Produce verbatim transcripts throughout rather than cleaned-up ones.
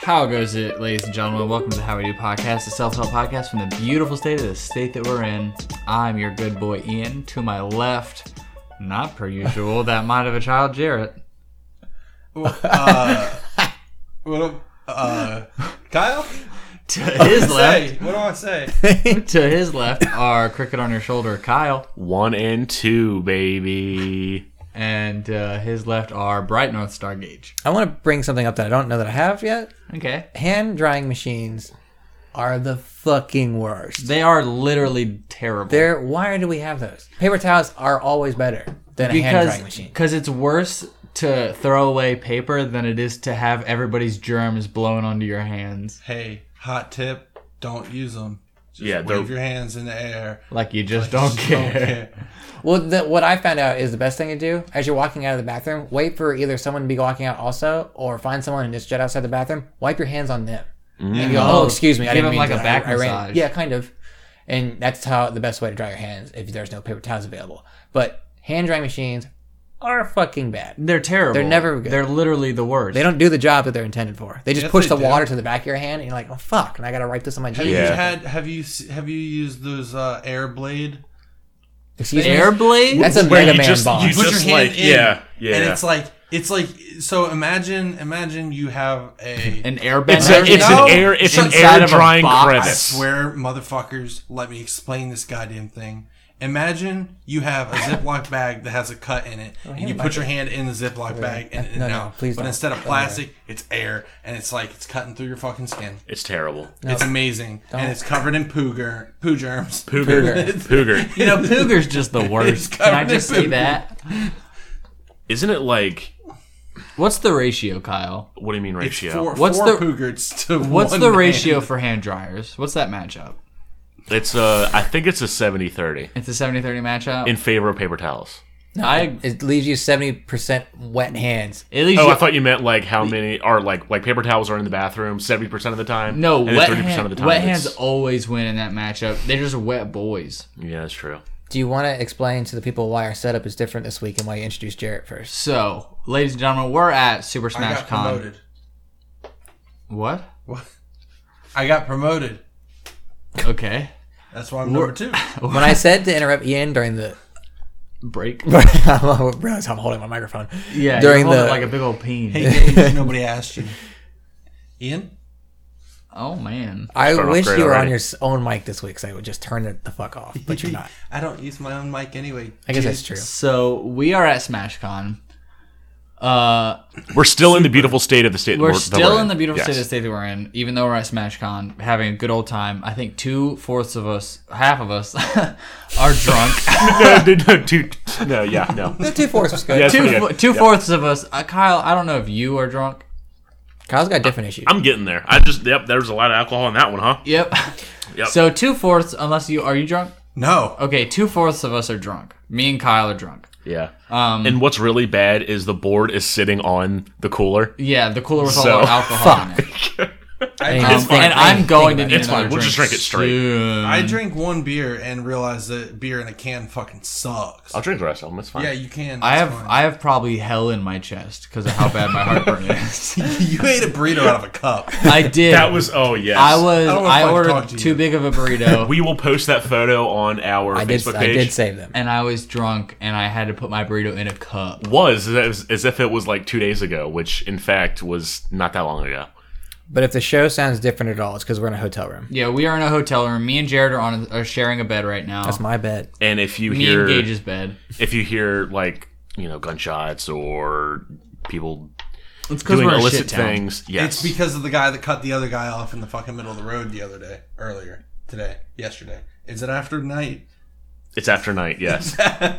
How goes it, ladies and gentlemen? Welcome to the How We Do podcast, the self-help podcast from the beautiful state of the state that we're in. I'm your good boy, Ian. To my left, not per usual, that mind of a child, Jarrett. Uh, what, uh, Kyle? To his left, What do I say? to his left are Cricket on your shoulder, Kyle. One and two, baby. And uh, his left are Bright North Star Gauge. I want to bring something up that I don't know that I have yet. Okay. Hand drying machines are the fucking worst. They are literally terrible. They're why do we have those? Paper towels are always better than a hand drying machine. Because it's worse to throw away paper than it is to have everybody's germs blown onto your hands. Hey, hot tip: don't use them. Just Yeah, they're- wave your hands in the air. Like you just Like, don't, just care. Well, the, what I found out is the best thing to do as you're walking out of the bathroom. Wait for either someone to be walking out also, or find someone and just jet outside the bathroom. Wipe your hands on them. And you go, Oh, oh, excuse me, I give didn't them mean like to. a back I, I ran. massage. Yeah, kind of. And that's how the best way to dry your hands if there's no paper towels available. But hand drying machines are fucking bad. They're terrible. They're never good. They're literally the worst. They don't do the job that they're intended for. They just Yes, push they the do. water to the back of your hand, and you're like, oh fuck, and I gotta wipe this on my Have jeans. you Yeah. had? Have you have you used those uh, air blade? Excuse me. Airblade? That's a Where Mega you Man just- bomb. you Put just your hand like- in, yeah, yeah. and it's like it's like so. Imagine imagine you have a. An airbender? It's, a, it's No, an air. It's an inside air of a drying box. I crevice. swear, motherfuckers, let me explain this goddamn thing. Imagine you have a Ziploc bag that has a cut in it, and you hand put my- your hand in the Ziploc bag, and, and No, no, now, please but don't. instead of Don't plastic, it's air, and it's like it's cutting through your fucking skin. It's terrible. It's amazing, and it's covered in poo, ger- poo germs. Pooger. Pooger. You know, Cougar's just the worst. Can I covered in just say poop. that? Isn't it like? What's the ratio, Kyle? What do you mean It's ratio? four, What's four the- poogers to What's one the man. ratio for hand dryers? What's that matchup? It's uh, I think it's a seventy thirty It's a seventy thirty matchup? in favor of paper towels. I, It leaves you seventy percent wet hands. at least Oh, you, I thought you meant like how many are like like paper towels are in the bathroom seventy percent of the time. no, and then wet, thirty percent hand, of the time. wet it's- hands always win in that matchup. They're just wet boys. Yeah, that's true. Do you want to explain to the people why our setup is different this week and why you introduced Jarrett first? So, ladies and gentlemen, we're at Super I Smash got Con. promoted. What? What? I got promoted. Okay. That's why I'm number two. When I said to interrupt Ian during the... Break. I realize I'm holding my microphone. Yeah, During you're holding the- it like a big old peen. Hey, James, nobody asked you. Ian? Oh, man. I Start off wish great you were on already. your s- own mic this week, so I would just turn it the fuck off, but you're not. I don't use my own mic anyway. I guess that's true. So, we are at SmashCon. Uh, We're still in the beautiful state of the state. we're that still we're in the beautiful Yes. state of the state that we're in, even though we're at SmashCon, having a good old time. I think two-fourths of us, half of us, are drunk. no, no, no, two, no, yeah, no. The two fours was good. Yeah, it's pretty Two, good. two-fourths of us. Uh, Kyle, I don't know if you are drunk. Kyle's got different issues. I'm getting there. I just yep. There's a lot of alcohol in that one, huh? Yep. Yep. So, two-fourths, unless you, are you drunk? No. Okay, two-fourths of us are drunk. Me and Kyle are drunk. Yeah. Um, and what's really bad is the board is sitting on the cooler. Yeah, the cooler with all So- the alcohol in it. I, Hey, Um, It's fine. and I'm going to Think need It's another fine. We'll drink just drink it straight. soon. I drank one beer and realized that beer in a can fucking sucks. I'll drink the rest of them. It's fine. Yeah, you can. I have That's fine. I have probably hell in my chest because of how bad my heartburn is. You ate a burrito out of a cup. I did. That was oh yes. I was. I don't know if I, I can talk ordered to too you. big of a burrito, We will post that photo on our I did. Facebook I page. did save them. and I was drunk, and I had to put my burrito in a cup. Was as, as if it was like two days ago, which in fact was not that long ago. But if the show sounds different at all, it's because we're in a hotel room. Yeah, we are in a hotel room. Me and Jared are on are sharing a bed right now. That's my bed. And if you Me hear and Gage's bed. if you hear like you know gunshots or people It's because doing we're in illicit shit town. things, yes, It's because of the guy that cut the other guy off in the fucking middle of the road the other day, earlier, today, yesterday. Is it after night? it's after night. Yes,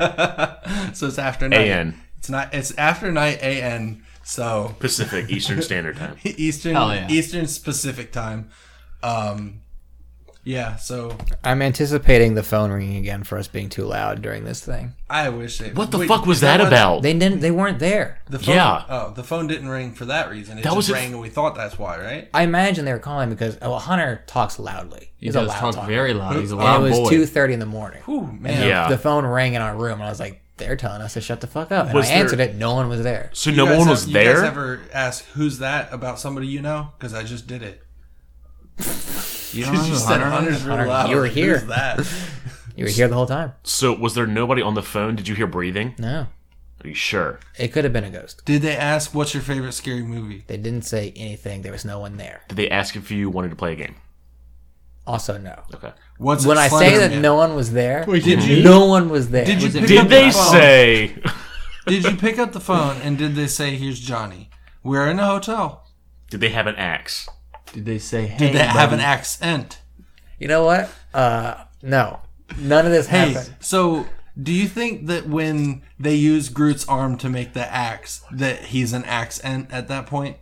So it's after night. A N It's not. It's after night. A N. So Pacific Eastern Standard Time. Eastern Hell yeah. Eastern Pacific time. Um, yeah. So I'm anticipating the phone ringing again for us being too loud during this thing. I wish it. What the Wait, fuck was is that what- about? They didn't. They weren't there. The phone, Yeah. Oh, the phone didn't ring for that reason. It That just was it- rang, and we thought that's why, right? I imagine they were calling because oh, Hunter talks loudly. He He's does a loud talk talker. very loud. He's a And loud it was boy. two thirty in the morning. Whew, man. And Yeah. the phone rang in our room, and I was like, They're telling us to shut the fuck up. And Was I answered there- it. No one was there. So You no guys one have- was you there. guys ever ask who's that about somebody you know? Because I just did it. You don't know You who said Hunter Hunter's is? real Hunter, loud. you were Who's here. that? You were here the whole time. So was there nobody on the phone? Did you hear breathing? No. Are you sure? It could have been a ghost. Did they ask what's your favorite scary movie? They didn't say anything. There was no one there. Did they ask if you wanted to play a game? Also, no. Okay. What's When I say that Slenderman? no one was there, Wait, did you- no one was there. Did you Was it- pick Did up they the phone? say? Did you pick up the phone and did they say, "Here's Johnny"? We're in a hotel. Did they have an axe? Did they say, hey, Did they have an buddy? accent? You know what? Uh, no. None of this Hey, happened. so do you think that when they use Groot's arm to make the axe, that he's an accent at that point?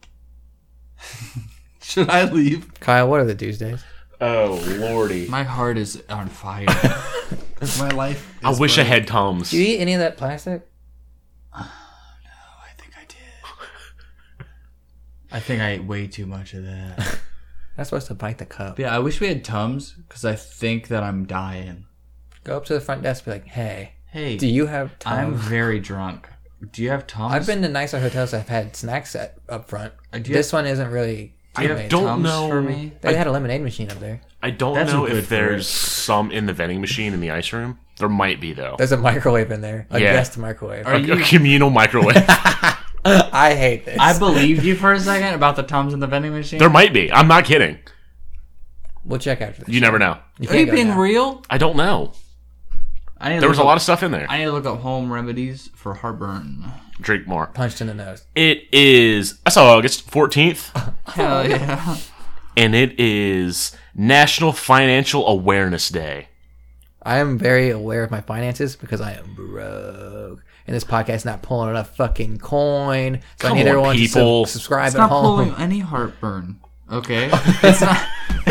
Should I leave? Kyle, what are the Tuesdays? Oh lordy! My heart is on fire. My life. I is wish I burning. had Tums. Do you eat any of that plastic? I think I did. I think I ate way too much of that. Not supposed to bite the cup. Yeah, I wish we had Tums because I think that I'm dying. Go up to the front desk and be like, hey, Hey, do you have I'm time? very drunk. Do you have Tums? I've been to nicer hotels that have had snacks at, up front. Uh, do you This one isn't really. Do you I have don't Tums know. for me? They had a lemonade machine up there. I don't That's know good if for there's it. some in the vending machine in the ice room. There might be though. There's a microwave in there. A Yeah. guest microwave. Are A, you- a communal microwave. I hate this. I believed you for a second about the Tums in the vending machine. There might be. I'm not kidding. We'll check after this. You never know. You Are can't you go being now. real? I don't know. I need to There was a look lot up- of stuff in there. I need to look up home remedies for heartburn. Drink more. Punched in the nose. It is. I saw August fourteenth, Hell yeah. and it is National Financial Awareness Day. I am very aware of my finances because I am broke. And this podcast is not pulling enough fucking coin. So Come I need on, everyone people. to sub- subscribe It's at not home. pulling any heartburn. Okay? It's not.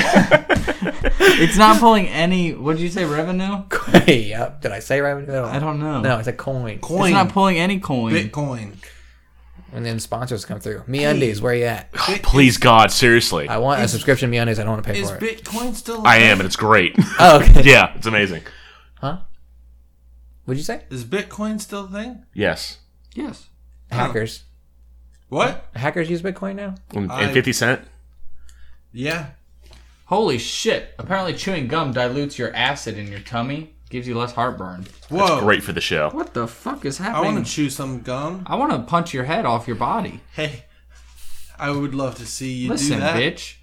It's not pulling any. What did you say? Revenue? Yep. Did I say revenue? I don't know. No, I said coin. Coin. It's not pulling any coin. Bitcoin. And then sponsors come through. MeUndies, where you at? Oh, please, God, seriously. I want a Is- subscription to MeUndies. I don't want to pay Is for it. Bitcoin still? I am, and it's great. Oh, okay. Yeah, it's amazing. Huh? What'd you say? Is Bitcoin still a thing? Yes. Yes. Hackers. What? Hackers use Bitcoin now? And, I- and fifty cent? Yeah. Holy shit. Apparently chewing gum dilutes your acid in your tummy. Gives you less heartburn. Whoa. Great for the show. What the fuck is I happening? want to chew some gum. I want to punch your head off your body. Hey, I would love to see you Listen, do that. bitch.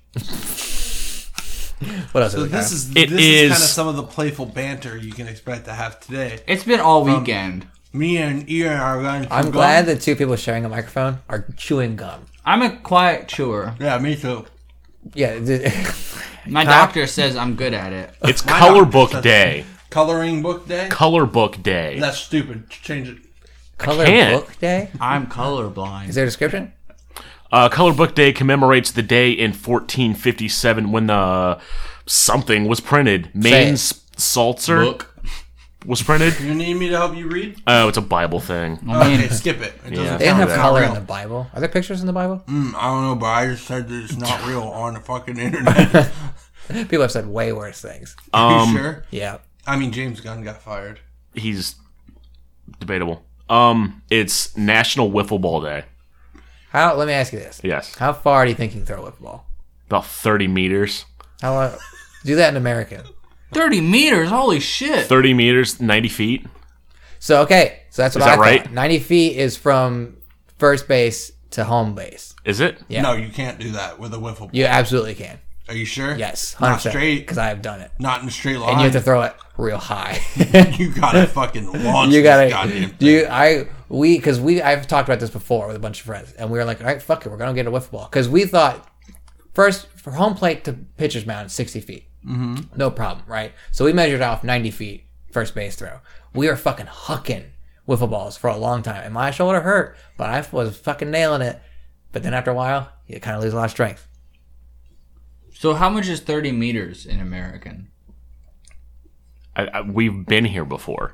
What else So is this is It this is, is- kind of some of the playful banter you can expect to have today. It's been all weekend. Me and Ian are going to I'm go- glad that two people sharing a microphone are chewing gum. I'm a quiet chewer. Yeah, me too. Yeah. th- My Kyle- doctor says I'm good at it. It's My Color doctor Book said- Day. Coloring book day? Color Book Day. That's stupid. Change it. Color can't. Book Day? I'm colorblind. Is there a description? Uh, Color Book Day commemorates the day in fourteen fifty-seven when the something was printed. Maine's Salzer Book. was printed. You need me to help you read? Oh, it's a Bible thing. Okay, skip it. It doesn't Yeah. They don't count. have It's color not in real. the Bible. Are there pictures in the Bible? Mm, I don't know, but I just said that it's not real on the fucking internet. People have said way worse things. Are Um, you sure? Yeah. I mean, James Gunn got fired. He's debatable. Um, it's National Wiffle Ball Day. How? Let me ask you this. Yes, How far do you think you can throw a wiffle ball? about thirty meters. How? Uh, do that in American. thirty meters? Holy shit. Thirty meters, ninety feet. So okay, so that's what Is I that thought. right? Ninety feet is from first base to home base. Is it? Yeah. No, you can't do that with a wiffle ball. You absolutely can. Are you sure? Yes, Not straight. because I have done it. Not in a straight line. And you have to throw it real high. you gotta fucking launch you this gotta. goddamn Do you? I we because we I've talked about this before with a bunch of friends, and we were like, all right, fuck it, we're gonna get a wiffle ball because we thought first for home plate to pitcher's mound sixty feet, mm-hmm. no problem, right? So we measured off ninety feet first base throw. We were fucking hucking wiffle balls for a long time, and my shoulder hurt, but I was fucking nailing it. But then after a while, you kind of lose a lot of strength. So how much is thirty meters in American? I, I, we've been here before.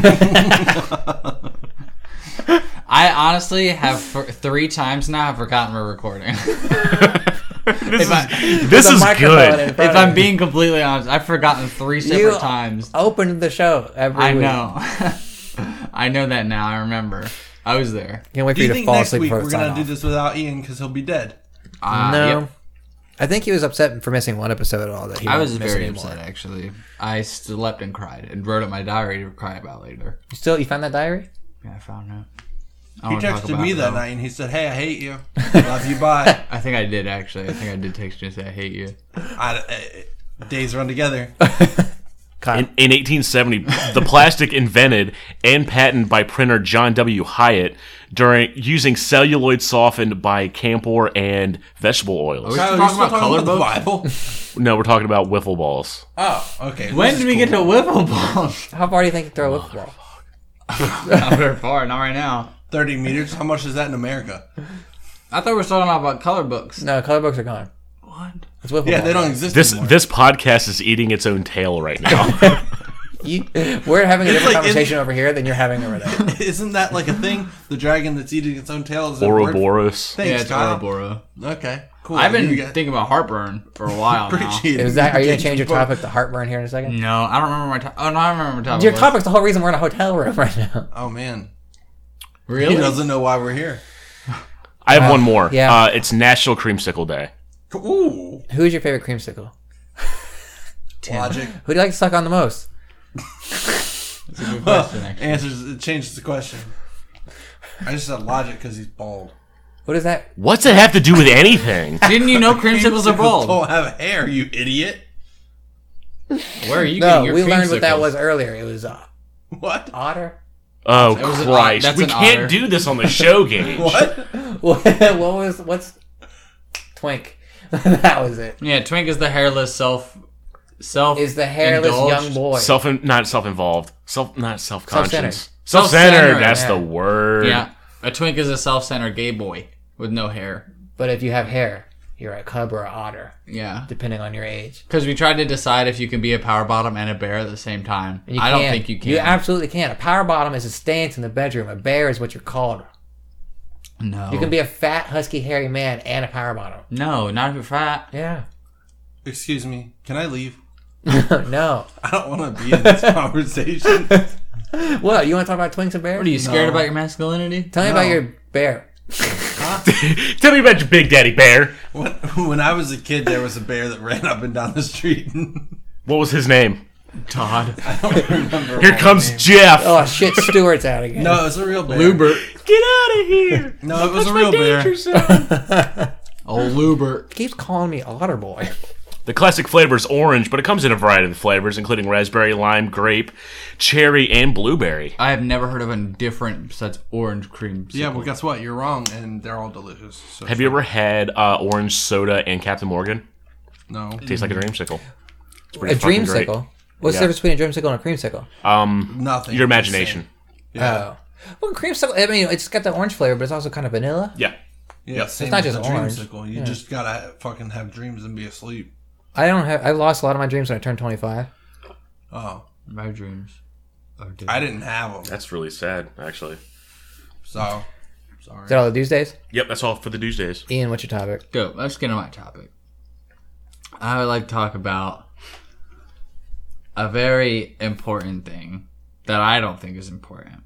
I honestly have for three times now have forgotten we're recording. This is, I- this With a is microphone good. in If front of I'm you. being completely honest, I've forgotten three separate You times. opened the show every I week. know. I know that now. I remember. I was there. Can't wait for Do you, you to think fall next asleep week before we're it's gonna on do off. this without Ian because he'll be dead? Uh, No. yep. I think he was upset for missing one episode at all. That he I was won't miss very anymore. upset, actually. I slept and cried and wrote up my diary to cry about later. You still, you found that diary? Yeah, I found it. I He wanna talk texted about me it, that though. night and he said, "Hey, I hate you. Love you. Bye." I think I did, actually. I think I did text you and say, I hate you. I, I, days run together. Kyle. In, in eighteen seventy, the plastic invented and patented by printer John W. Hyatt during using celluloid softened by camphor and vegetable oils. we Kyle, talking you still about talking color about the books? Bible? No, we're talking about wiffle balls. Oh, okay. When this did is we get to cool. wiffle balls? How far do you think you throw a wiffle ball? Not very far, not right now. thirty meters? How much is that in America? I thought we were talking about color books. No, color books are gone. What? It's wiffle Yeah, ball. they don't exist This anymore. this podcast is eating its own tail right now. You, we're having a different like- conversation over here than you're having over there. Isn't that like a thing? The dragon that's eating its own tail? Is that a word? Ouroboros. Thanks, Yeah, it's Kyle. Ouroboros. Okay, cool. I've been You got- thinking about heartburn for a while now. Appreciate it. Is that? Are you gonna change your Both. topic to heartburn here in a second? No, I don't remember my topic. Oh, no, I remember my topic. Your was- topic's the whole reason we're in a hotel room right now. Oh man, Really? he doesn't know why we're here. I have one more. yeah. Uh, it's National Creamsicle Day. Ooh, Who's your favorite creamsicle? logic. Who do you like to suck on the most? That's a good question, actually. Answers it changes the question. I just said logic because he's bald. What is that? What's it have to do with anything? Didn't you know creamsicles are bald? Don't have hair, you idiot. Where are you No, getting your we learned what that creamsicles? was earlier. It was uh, What? otter. Oh It was an Christ! ot- that's We an can't otter. do this on the show, Gage. What? What, what was what's twink? That was it. Yeah, Twink is the hairless self. Self Is the hairless indulged. young boy? Self, not self-involved. Self, not self-conscious. Self-centered. Self-centered. Self-centered, That's yeah. the word. Yeah, a twink is a self-centered gay boy with no hair. But if you have hair, you're a cub or an otter, Yeah, depending on your age. because we tried to decide if you can be a power bottom and a bear at the same time. And you I don't can. think you can. You absolutely can. A power bottom is a stance in the bedroom. A bear is what you're called. no, You can be a fat, husky, hairy man and a power bottom. no, not if you're fat. Yeah. Excuse me. Can I leave? No. I don't want to be in this conversation. What? You want to talk about twinks and bears? What are you scared No. about your masculinity? Tell me No. about your bear. Tell me about your big daddy bear. When, when I was a kid, there was a bear that ran up and down the street. What was his name? Todd. I don't remember. Here all comes the names. Jeff. Oh shit! Stewart's out again. No, it was a real bear. Lubert. Get out of here. No, it was a real bear. Oh, Lubert. Keeps calling me Otter Boy. The classic flavor is orange, but it comes in a variety of flavors, including raspberry, lime, grape, cherry, and blueberry. I have never heard of a different besides orange cream. Yeah, well, guess what? You're wrong, and they're all delicious. So Have you ever had uh, orange soda and Captain Morgan? No. Tastes like a dreamsicle. It's A pretty fucking great. dreamsicle. What's Yeah. the difference between a dreamsicle and a creamsicle? Um, Nothing. your imagination. Yeah. Oh. Well, creamsicle. I mean, it's got the orange flavor, but it's also kind of vanilla. Yeah. Yeah, Yep. same It's not with just the orange. dreamsicle. You Yeah. just gotta fucking have dreams and be asleep. I don't have. I lost a lot of my dreams when I turned twenty-five. Oh, My dreams. Are dead. I didn't have them, That's really sad, actually. so sorry. Is that all the Tuesdays? Yep, that's all for the Tuesdays. Ian, what's your topic? Go. Let's get on my topic. I would like to talk about a very important thing that I don't think is important.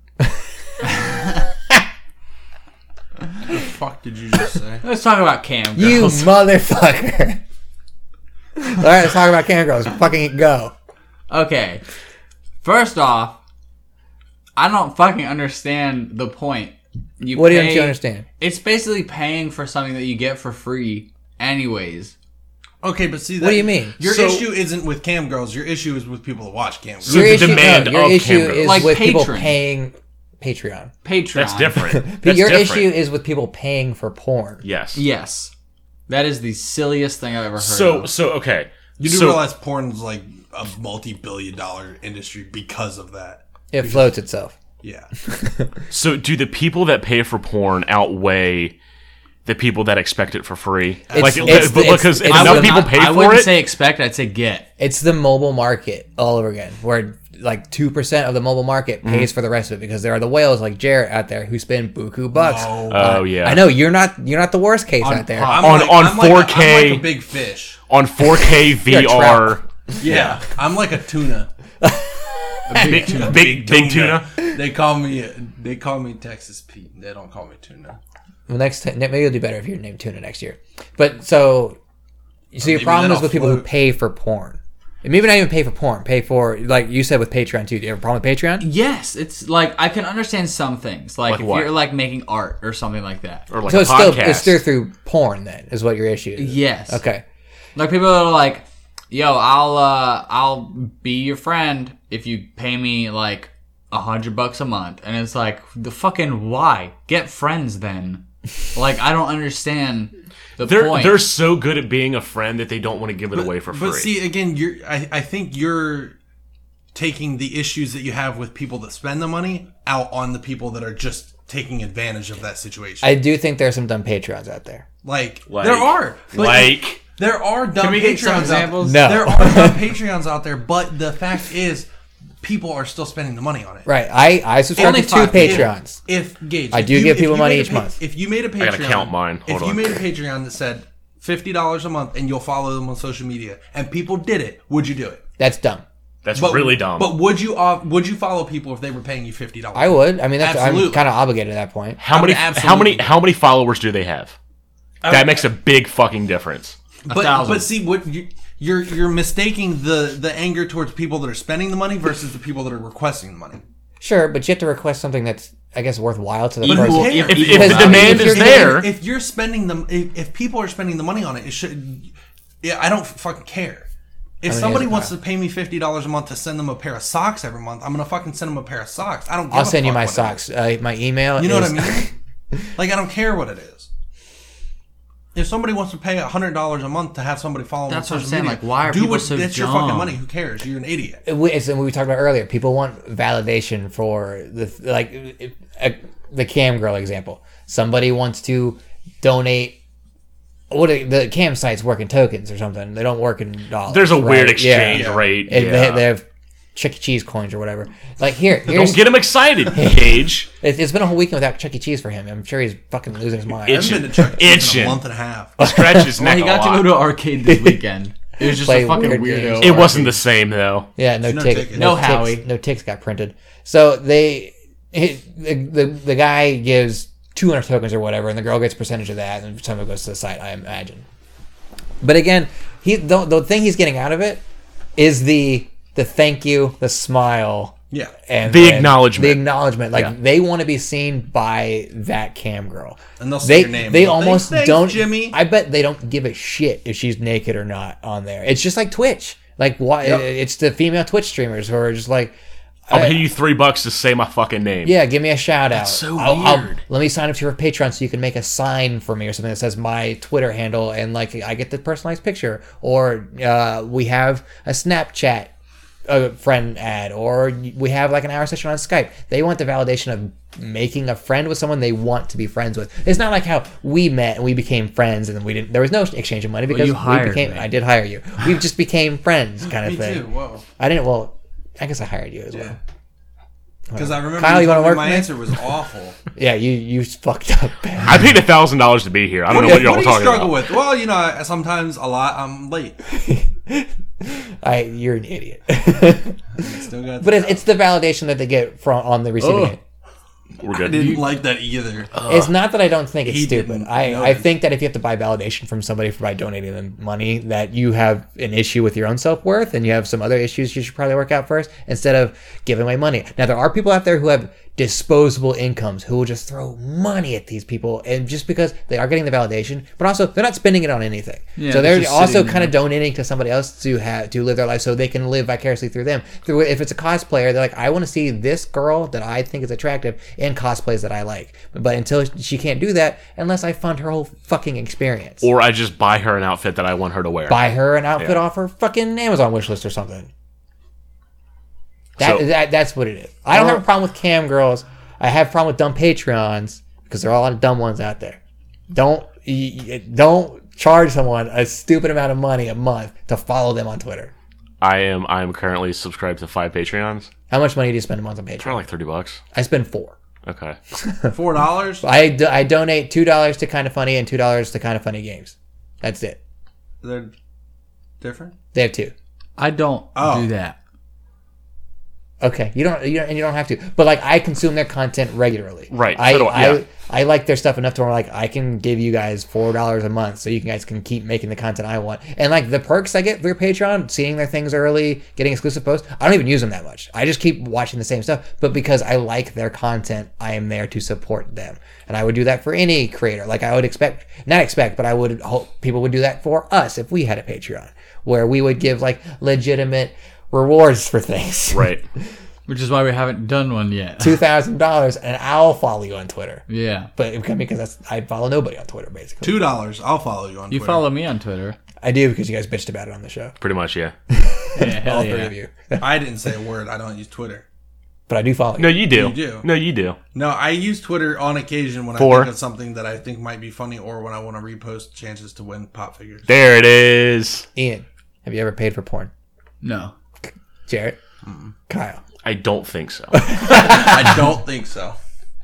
What the fuck did you just say? Let's talk about cam You girls. motherfucker! All right, let's talk about cam girls. Fucking go. Okay. First off, I don't fucking understand the point. You What pay, don't you understand? It's basically paying for something that you get for free, anyways. Okay, but see, that, What do you mean? Your So- issue isn't with cam girls. Your issue is with people that watch cam girls. So Your the issue, demand no, your of issue cam girls. is Like with people patron. paying Patreon. Patreon. That's different. But That's your different. issue is with people paying for porn. Yes. Yes. That is the silliest thing I've ever heard So, of. so okay. You do so, realize porn's like a multi-billion dollar industry because of that. It floats itself. Yeah. So, do the people that pay for porn outweigh the people that expect it for free? It's- like, it's- but it's- because if it's- I enough would people not- pay I for wouldn't it, say expect, I'd say get. It's the mobile market all over again, where like two percent of the mobile market Mm-hmm. pays for the rest of it because there are the whales like Jarrett out there who spend buku bucks. No. oh yeah, I know you're not you're not the worst case On out there. pop- I'm On- like, on I'm like a- four K. I'm like a big fish. on four K You're a V R. Yeah. I'm like a tuna. big tuna. Big big tuna. They call me they call me Texas Pete. They don't call me tuna. Well, next time, maybe it'll do better if you're named Tuna next year. But so, so your maybe problem is that'll with people who float. pay for porn. And maybe not even pay for porn. Pay for, like you said with Patreon too. Do you have a problem with Patreon? Yes, it's like I can understand some things, like, Like if what? you're like making art or something like that. Or like So a it's still podcast. it's still through porn then is what your issue is. Yes. Okay. Like people are like, "Yo, I'll uh, I'll be your friend if you pay me like a hundred bucks a month," and it's like, the fucking why? Get friends then. Like I don't understand the They're point. they're so good at being a friend that they don't want to give it away for free. But see, again, you're. I, I think you're taking the issues that you have with people that spend the money out on the people that are just taking advantage of that situation. I do think there are some dumb Patreons out there. like, Like- there are, but like there are dumb Can we get some Patreons out examples? No. There are dumb Patreons out there, but the fact is, people are still spending the money on it. Right. I, I subscribe Only to two five people. Patreons. If, if Gage, I if do you- give if people you money made a each pa- month. If you made a Patreon, gotta count mine. Hold if you on. made a Patreon that said fifty dollars a month and you'll follow them on social media, and people did it, would you do it? That's dumb. that's But, really dumb. But would you uh, would you follow people if they were paying you fifty dollars? I would. I mean, that's, I'm Absolutely. kind of obligated at that point. how I would many how absolutely many do. how many followers do they have? That makes a big fucking difference. But thousand. but see what you, you're you're mistaking the the anger towards people that are spending the money versus the people that are requesting the money. Sure, but you have to request something that's, I guess, worthwhile to the Equal- person. cares? If, if Because, the I mean, demand if is you're there, If, if you're spending them, if, if people are spending the money on it, it should. Yeah, I don't fucking care. If mean, somebody here's- wants to pay me fifty dollars a month to send them a pair of socks every month, I'm gonna fucking send them a pair of socks. I don't. Give I'll a send you fuck my what it socks. Uh, my email. is. You know is, what I mean? Like I don't care what it is. If somebody wants to pay hundred dollars a month to have somebody follow them That's on what I'm social saying, media, like, why are do people what, so That's your fucking dumb? money. Who cares? You're an idiot. We- It's what we talked about earlier. People want validation for the like if- uh, the cam girl example. Somebody wants to donate. What are, the cam sites work in tokens or something? They don't work in dollars. there's a weird right? exchange Yeah. rate. And yeah. they, they have Chuck E. Cheese coins or whatever. Like here, here's, Don't get him excited, Gage. it, it's been a whole weekend without Chuck E. Cheese for him. I'm sure he's fucking losing his mind. I haven't Itching. been to Chuck E. Cheese in Itching. a month and a half. Stretch his well, neck he a got to lot. go to an arcade this weekend. It was just Play a fucking weird weirdo. games. It wasn't the same though. Yeah, no, No tick, tickets. No ticks, Howie. no ticks got printed. So they, he, the, the the guy gives two hundred tokens or whatever, and the girl gets a percentage of that, and some of it goes to the site, I imagine. But again, he the, the thing he's getting out of it is the the thank you, the smile, Yeah. and The and acknowledgement. The acknowledgement, like Yeah. they want to be seen by that cam girl. And they'll say They your name. they They'll, almost "Thanks, don't. Jimmy." I bet they don't give a shit if she's naked or not on there. It's just like Twitch. Like why? Yep. It's the female Twitch streamers who are just like, I'll I- pay you three bucks to say my fucking name. yeah, give me a shout out. so I'll- I'll- weird. let me sign up to your Patreon so you can make a sign for me or something that says my Twitter handle and like I get the personalized picture. Or uh, we have a Snapchat uh, friend ad, or we have like an hour session on Skype. They want the validation of making a friend with someone they want to be friends with. It's not like how we met and we became friends and we didn't. There was no exchange of money because you we hired became. me. I did hire you. We just became friends, kind of Me thing. too. Whoa. I didn't. Well, I guess I hired you as well. Yeah. Because I remember Kyle, you you wanna told me work my for me? answer was awful. Yeah, you you fucked up bad. I paid a thousand dollars to be here. I don't know What what do y'all you were talking struggle about. with? Well, you know, I- sometimes a lot I'm late. I you're an idiot. Still got But it, it's the validation that they get from on the receiving Oh. end. We're I good. didn't like that either. It's not that I don't think it's He stupid. didn't I, I notice. think that if you have to buy validation from somebody for by donating them money, that you have an issue with your own self worth and you have some other issues you should probably work out first instead of giving away money. Now there are people out there who have disposable incomes who will just throw money at these people, and just because they are getting the validation, but also they're not spending it on anything. Yeah, so it's they're just also sitting kind of there. donating to somebody else to have to live their life so they can live vicariously through them. Through if it's a cosplayer, they're like, I want to see this girl that I think is attractive in cosplays that I like. But until she can't do that, unless I fund her whole fucking experience, Or I just buy her an outfit that I want her to wear. buy her an outfit Yeah. off her fucking Amazon wishlist or something. That, So- that that's what it is. I don't have a problem with cam girls. I have a problem with dumb Patreons because there are a lot of dumb ones out there. Don't y- y- don't charge someone a stupid amount of money a month to follow them on Twitter. I am I am currently subscribed to five Patreons. How much money do you spend a month on Patreon? Probably like thirty bucks. I spend four. Okay. Four dollars? I, do, I donate two dollars to Kind of Funny and two dollars to Kind of Funny Games. That's it. They're different. They have two. I don't Oh. do that. Okay, you don't, you don't, and you don't have to. But like, I consume their content regularly. Right, I, so do I, yeah. I, I like their stuff enough to where like I can give you guys four dollars a month, so you guys can keep making the content I want. And like the perks I get through Patreon, seeing their things early, getting exclusive posts. I don't even use them that much. I just keep watching the same stuff. But because I like their content, I am there to support them, and I would do that for any creator. Like I would expect, not expect, but I would hope people would do that for us if we had a Patreon, where we would give like legitimate rewards for things. Right. Which is why we haven't done one yet. two thousand dollars and I'll follow you on Twitter. Yeah. But because that's, I follow nobody on Twitter, basically. Two dollars. I'll follow you on You Twitter. follow me on Twitter. I do because you guys bitched about it on the show. Pretty much, yeah. Yeah, hell All yeah. three of you. I didn't say a word. I don't use Twitter. But I do follow you. No, you do. You do. No, you do. No, I use Twitter on occasion when For? I think of something that I think might be funny or when I want to repost chances to win pop figures. There it is. Ian, have you ever paid for porn? No. Jarrett? Kyle? I don't think so. I don't think so.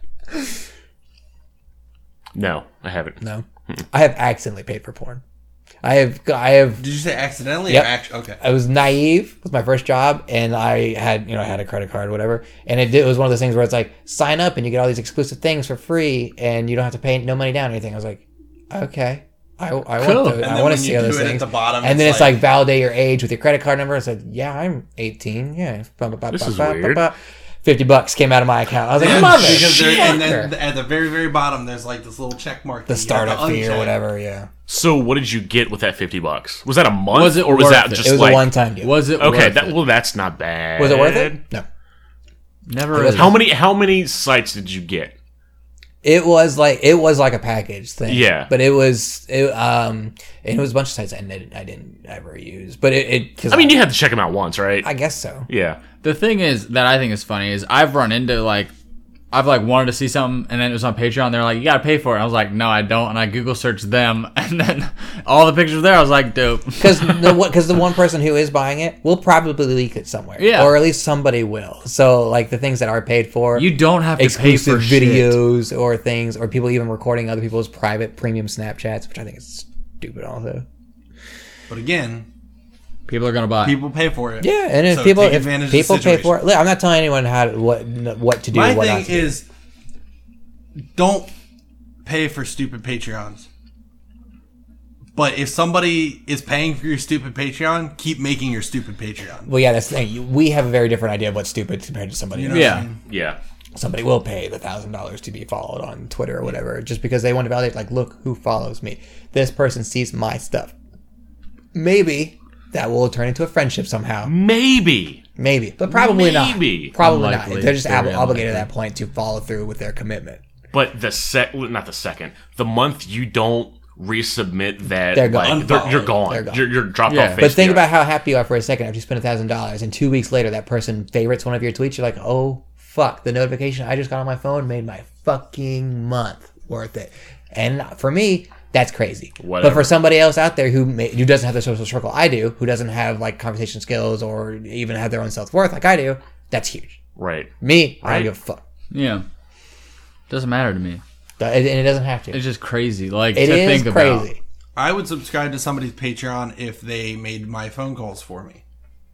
No, I haven't. No. I have accidentally paid for porn. I have, I have, Did you say accidentally Yep. or actually? Okay. I was naive with my first job, and I had, you know, I had a credit card or whatever, and it, did, it was one of those things where it's like, sign up and you get all these exclusive things for free, and you don't have to pay no money down or anything. I was like, okay, I, I Cool. want And to, I then want when to see you all do those it things. at the bottom, and then it's it's like, validate your age with your credit card number. I said, yeah, I'm eighteen. Yeah, This is weird. Fifty bucks came out of my account. I was like, Yeah, mother, because there, and fucker. then at the very, very bottom, there's like this little check mark. The that you have to startup fee or uncheck. whatever. Yeah, So, what did you get with that fifty bucks? Was that a month, Was it or was worth that it? just it was like a one-time deal. Was it okay? worth That it? well, that's not bad. Was it worth it? No. Never It was- is. How many? How many sites did you get? It was like it was like a package thing. Yeah. but it was it um and it was a bunch of sites I didn't I didn't ever use. But it, it cause I mean, you had to check them out once, right? I guess so. yeah. The thing is that I think is funny is I've run into like I've like wanted to see something and then it was on Patreon. They're like, you gotta pay for it. I was like, no, I don't. And I Google searched them and then all the pictures were there. I was like, dope. Because the because the one person who is buying it will probably leak it somewhere. Yeah. or at least somebody will. So like the things that are paid for, You don't have to pay exclusive for shit. videos or things, or people even recording other people's private premium Snapchats, which I think is stupid. Also, But again, People are gonna buy. people pay for it. yeah, and if So people take if advantage of the people pay situation. for it, look, I'm not telling anyone how to, what what to do. My what thing not to do. is, don't pay for stupid Patreons. But if somebody is paying for your stupid Patreon, keep making your stupid Patreon. Well, yeah, that's the thing. You- We have a very different idea of what's stupid compared to somebody You else. know what Yeah. I mean? Yeah. Somebody will pay the thousand dollars to be followed on Twitter or whatever, just because they want to validate. Like, look who follows me. This person sees my stuff. Maybe that will turn into a friendship somehow. Maybe. Maybe, but probably Maybe. not. Probably Unlikely. not. They're just Very ob- obligated at unlikely. that point to follow through with their commitment. But the sec, not the second, the month you don't resubmit that, They're gone. like, they're, you're gone. They're gone. You're, you're dropped Yeah. off. But think Facebook. about how happy you are for a second after you spend a thousand dollars, and two weeks later that person favorites one of your tweets. You're like, oh fuck! The notification I just got on my phone made my fucking month worth it. And for me, that's crazy. Whatever. But for somebody else out there who may, who doesn't have the social circle I do, who doesn't have like conversation skills or even have their own self worth like I do, that's huge. Right. Me, I Right. don't give a fuck. Yeah. Doesn't matter to me. And it doesn't have to. It's just crazy. Like It to is think crazy. about. I would subscribe to somebody's Patreon if they made my phone calls for me.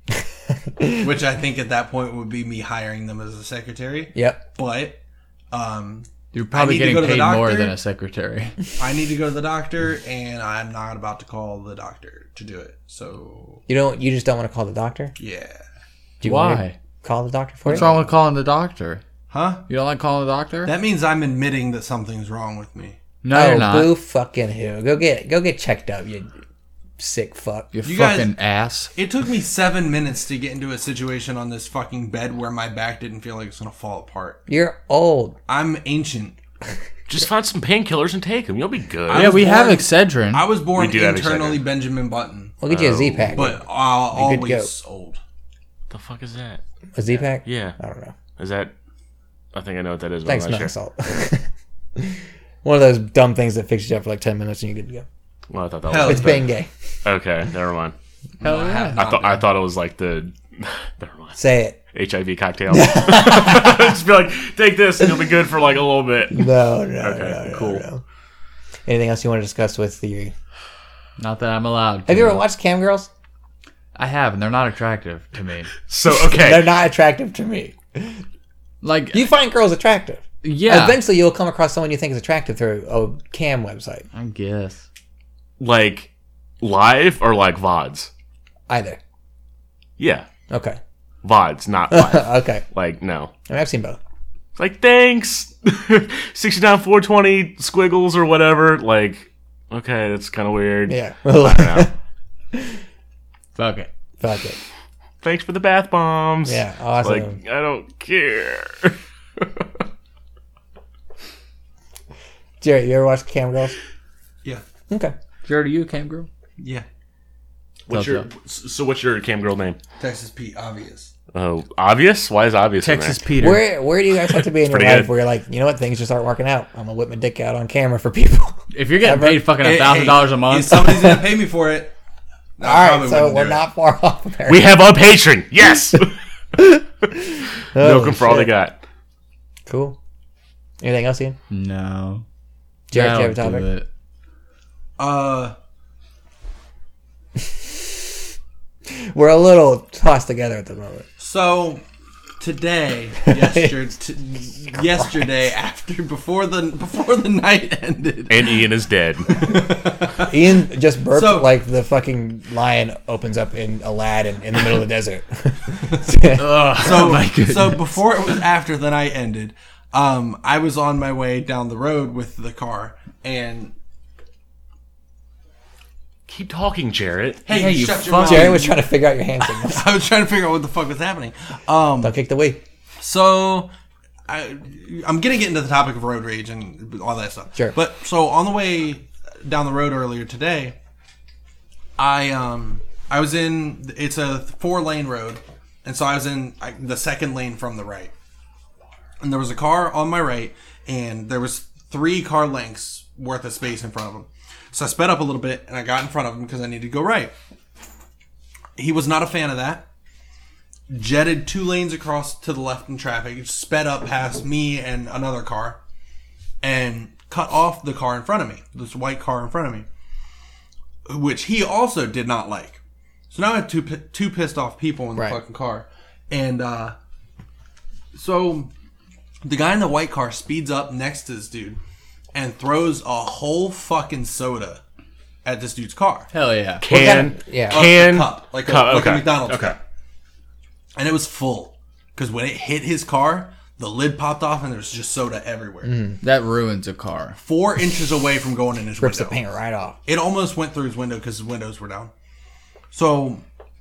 Which I think at that point would be me hiring them as a secretary. Yep. But um, You're probably I need to getting go to the paid more doctor. than a secretary. I need to go to the doctor, and I'm not about to call the doctor to do it. So, You don't. You just don't want to call the doctor. yeah. Do you want me Why? to call the doctor for What's you? wrong with calling the doctor? Huh? You don't like calling the doctor? That means I'm admitting that something's wrong with me. no, oh, you're not. boo fucking who? Go get go get checked up, you sick fuck. You, You guys- fucking ass. It took me seven minutes to get into a situation on this fucking bed where my back didn't feel like it's going to fall apart. You're old. I'm ancient. Just find some painkillers and take them. You'll be good. I Yeah, was we have born- Excedrin. I was born We do have internally Excedrin. Benjamin Button, We'll get you a Z pack. but uh, You good to always old. the fuck is that? A Z pack? Yeah. I don't know. Is that? I think I know what that is. But Thanks, I'm no not sure. salt. One of those dumb things that fixes you up for like ten minutes and you're good to go. Well, I thought that Hell was. It's Bengay. Okay, never mind. Hell I yeah. have I not thought been. I thought it was like the. Never mind. Say it. H I V cocktail. Just be like, take this and you'll be good for like a little bit. No, no, Okay, no, no, cool. no. Anything else you want to discuss with the? Not that I'm allowed. To. Have you ever watched Cam Girls? I have, and they're not attractive to me. So okay, They're not attractive to me. Like, You find girls attractive. yeah, Eventually, you'll come across someone you think is attractive through a cam website. I guess. like live or like V O Ds? Either. Yeah, Okay. V O Ds, not live. Okay. Like no. I mean, I've seen both. Like thanks, sixty-nine four twenty squiggles or whatever. Like okay, that's kind of weird. Yeah. I don't know. Fuck it. Fuck it. Thanks for the bath bombs. Yeah. Awesome. Like I don't care. Jared, you ever watch Cam Girls? Yeah. Okay. Jared, are you a cam girl? Yeah. What's Tell your so? What's your cam girl name? Texas Pete, obvious. Oh, obvious. Why is obvious? in Texas there? Peter. Where Where do you guys like to be in your Pretty life good. where you're like, you know what, things just aren't working out. I'm gonna whip my dick out on camera for people. If you're getting Ever- paid fucking a Hey, thousand hey, dollars a If month, somebody's gonna pay me for it, I All right, probably so wouldn't we're do not far off of there. We have a patron. Yes. Milk 'em for all they shit. got. Cool. Anything else, Ian? no. Jared, do you have a That'll topic? do it. it. Uh, We're a little tossed together at the moment. so today, yesterday, t- yesterday after before the before the night ended, And Ian is dead. Ian just burped So- like the fucking lion opens up in Aladdin in the middle of the desert. Oh, so so before it was after the night ended, um, I was on my way down the road with the car, and Keep talking, Jarrett. hey, Hey, you shut your fuck- mouth. Jared was trying to figure out your hand signals. I was trying to figure out what the fuck was happening. Um, Don't kick the Wii. So, I, I'm gonna get into the topic of road rage and all that stuff. Sure. But so on the way down the road earlier today, I um I was in it's a four lane road, and so I was in I, the second lane from the right, and there was a car on my right, and there was three car lengths worth of space in front of him. So I sped up a little bit, and I got in front of him because I needed to go right. He was not a fan of that. Jetted two lanes across to the left in traffic, sped up past me and another car, and cut off the car in front of me, this white car in front of me, which he also did not like. So now I have two two pissed off people in the Right. fucking car, and uh, so the guy in the white car speeds up next to this dude and throws a whole fucking soda at this dude's car. hell yeah. Can kind of- yeah. A can cup, like a, cup, like a okay. McDonald's Okay. cup. And it was full. Because when it hit his car, the lid popped off and there's just soda everywhere. That ruins a car. Four inches away from going in his Rips the window. paint right off. It almost went through his window because his windows were down. So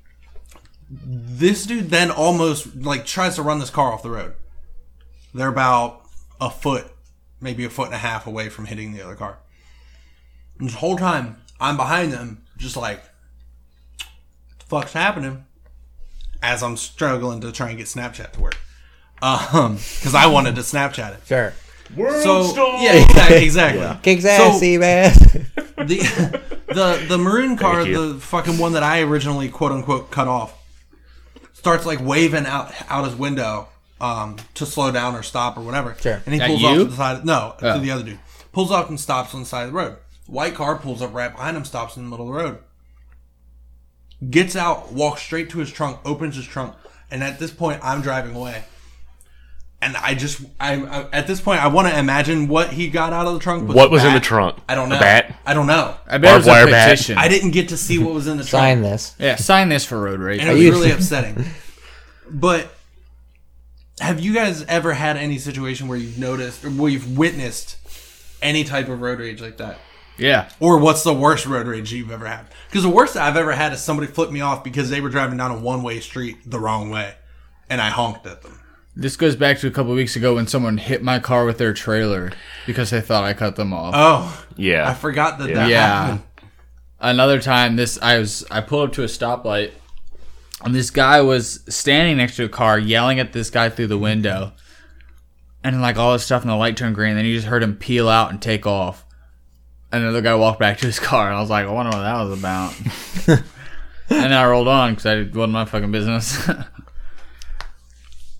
this dude then almost like tries to run this car off the road. They're about a foot, maybe a foot and a half away from hitting the other car. And this whole time, I'm behind them, just like, what the fuck's happening? As I'm struggling to try and get Snapchat to work. Um, because I wanted to Snapchat it. Sure. So, yeah, exactly. exactly. Kicks So- ass, Seabass. the the the maroon car, Thank you. the fucking one that I originally quote unquote cut off, starts like waving out out his window um, to slow down or stop or whatever. Sure. And he At pulls you? off to the side. No, Oh. to the other dude. Pulls off and stops on the side of the road. White car pulls up right behind him, stops in the middle of the road. Gets out, walks straight to his trunk, opens his trunk, and at this point, I'm driving away. And I just, I, I at this point, I want to imagine what he got out of the trunk. What was in bat. the trunk? I don't A know. bat? I don't know. I bet it was a Barbed wire bat. petition. I didn't get to see what was in the trunk. Sign this. Yeah, sign this for road rage. And it was you- really upsetting. But have you guys ever had any situation where you've noticed or where you've witnessed any type of road rage like that? Yeah. Or what's the worst road rage you've ever had? Because the worst I've ever had is somebody flipped me off because they were driving down a one-way street the wrong way, and I honked at them. This goes back to a couple weeks ago when someone hit my car with their trailer because they thought I cut them off. Oh, Yeah. I forgot that Yeah. that yeah. happened. Another time, this I was I pulled up to a stoplight, and this guy was standing next to a car yelling at this guy through the window, and like all this stuff, and the light turned green. And then you just heard him peel out and take off. And another guy walked back to his car, and I was like, I wonder what that was about. And then I rolled on because it wasn't my fucking business.